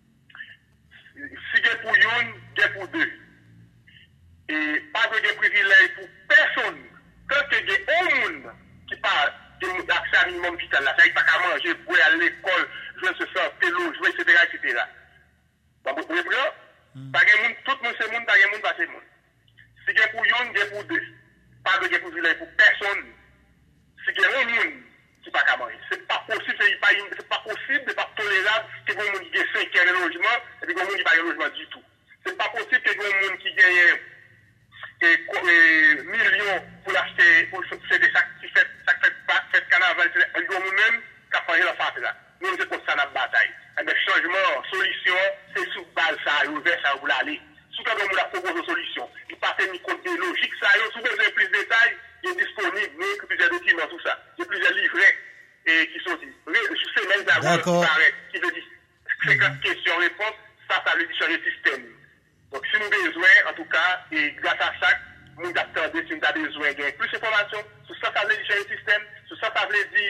Si c'est pour une, c'est pour deux. Et pas de privilège pour personne. Quand il y a un monde qui parle de accès à minimum vital, là, ça ne pas qu'à manger, pour aller à l'école, jouer ce soir, télo, jouer, etc. Donc, vous comprenez? Pas de monde, tout le monde c'est monde, pas de monde, pas c'est monde. Si c'est pour une, c'est pour deux. Pas de privilège pour personne. Si c'est un monde qui pas qu'à manger. C'est pas possible, c'est pas possible, c'est pas tolérable que un monde qui ait 5 logements et puis un monde qui n'a pas de logement du tout. C'est pas possible que un monde qui gagne millions pour l'acheter, pour faire des sacs qui fait carnaval, c'est nous-mêmes qui avons fait la fête là. Nous, c'est pour ça la bataille. Mais changement, solution, c'est sous base ça, ouvert ça, vous l'aller. Sous quand on a proposé une solution, il passe une compte logique, ça, si vous avez plus de détails, il est disponible, nous, plusieurs documents, tout ça. Il y a plusieurs livrets qui sont dit. Je sais même d'abord qui veut dire 50 questions-réponses, ça veut dire changer le système. Donc, si nous avons besoin, en tout cas, et grâce à ça, nous attendons si nous avons besoin de plus d'informations, sur ça, ça veut dire changer le système, sur ça, ça veut dire,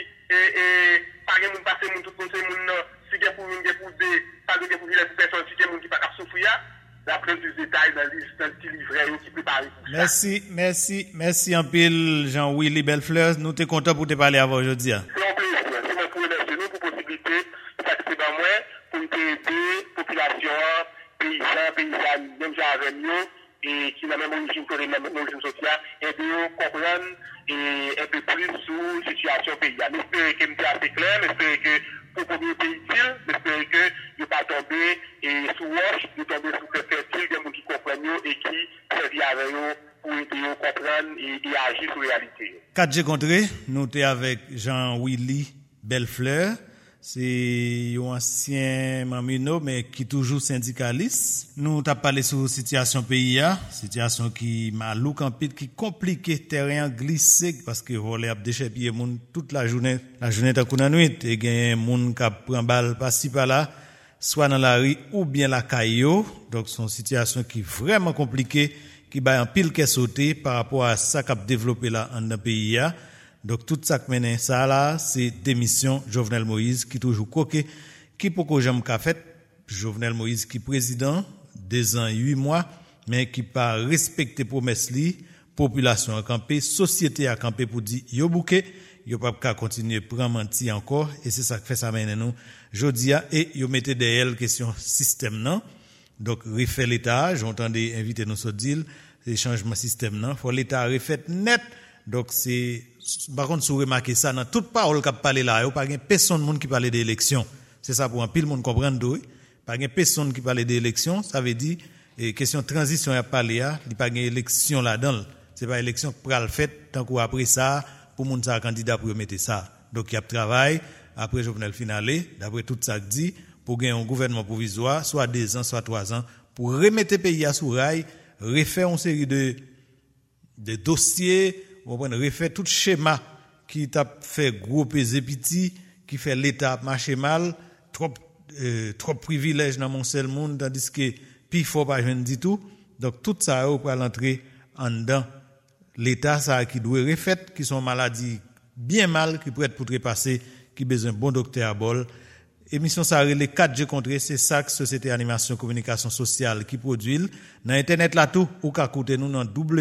pas de monde passer, tout le monde, c'est monde, si il y a pour une, pour deux, pas de pour personne, si il y a monde qui ne peut pas souffrir. D'après plus de détails dans le petit livret qui prépare pour ça.
Merci en pile, Jean-Willy Bellefleur. Nous sommes contents pour te parler avant aujourd'hui.
C'est un plaisir. C'est mon pour remercier nous pour la possibilité de participer dans moi pour aider la population, paysannes, même gens avec nous, et qui n'a même origine politique, même origine sociale, et de comprendre et un peu plus sur la situation du pays. J'espère que c'est assez clair, j'espère que pour la communauté utile, j'espère que ne pas tomber sous roche, de tomber sous le fertile, des gens qui comprennent et qui servent avec eux pour aider à comprendre et agir sur la réalité.
4G Contré, nous sommes avec Jean-Willy Bellefleur. C'est un ancien mamino, mais qui est toujours syndicaliste. Nous avons parlé sur la situation pays, situation qui malouk en pile, qui compliqué, terrain glissé, parce que voler a déchepé moun toute la journée de la nuit, et il y a des gens qui prennent balle par-ci par-là, soit dans la rue ou bien la caillou. Donc, c'est une situation qui est vraiment compliquée, qui va en pile qui est sauté par rapport à ça qu'a développé là dans le pays. Donc, tout ça qui mène ça là, c'est démission Jovenel Moïse, qui toujours coqué, qui pourquoi j'aime qu'a fait. Jovenel Moïse qui président, 2 ans, 8 mois, mais qui pas respecté promesse li, population a campé, société a campé pour dire, yo bouquet, yo pas qu'à continuer prendre menti encore, et c'est ça qui fait ça mène nous, jodia, et yo mettez derrière question système non. Donc, refait l'État, j'entendais inviter nous sur deal, c'est changement système non, faut l'État refait net. Donc c'est par contre si vous remarquez ça dans toute parole qu'a parlé là, il y a pas personne monde qui parle d'élection. C'est ça pour un pile monde comprendre pas personne qui parle d'élection, ça veut dire question transition y a parlé là, il pas élection là-dedans. C'est pas élection pral fait tant qu'après ça pour monde ça candidat pour mettre ça. Donc il y a travail après Jovenel finalé, d'après tout ça dit pour gagner un gouvernement provisoire, soit 2 ans, soit 3 ans, pour remettre le pays à sous rail, refaire une série de dossiers, refaire tout schéma qui t'a fait gros pesé petit, qui fait l'État marcher mal, trop privilèges dans mon seul monde, tandis que puis faut pas jeune du tout. Donc tout ça pour l'entrer en dedans l'État ça qui doit refaire, qui sont maladies bien mal, qui pourrait être pour trépasser, qui besoin bon docteur à bol. Émission ça les 4G contre c'est SAX Société Animation Communication Sociale qui produit dans internet là tout ou ka écouter nous dans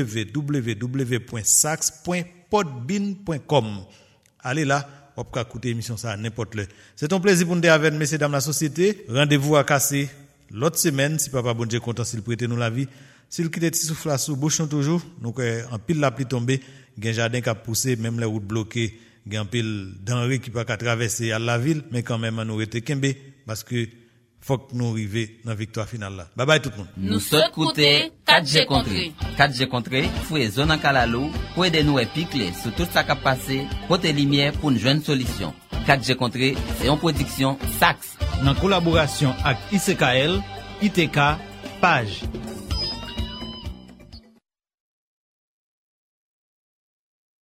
www.sax.podbean.com. Allez là, on peut écouter émission ça n'importe le. C'est un plaisir pour nous avec messieurs dames la société. Rendez-vous à casser l'autre semaine si papa bon Dieu content s'il prête nous la vie. S'il quitte petit souffle là sous bouchon toujours, donc en pile la pluie tomber, gen jardin qui a poussé, même les routes bloquées, gen pile denrées qui pas qu'à traverser à la ville, mais quand même nous rester kembe parce que faut que nous arrivions dans la victoire finale là. Bye bye tout le monde.
Nous sommes côté 4G Contré.
4G Contré, fouet zone en Kalalou, pour aider nous et piquer sur tout ça qui a passé, côté lumière pour une jeune solution. 4G Contré, c'est une production SAX.
En collaboration avec ICKL, ITK, Page.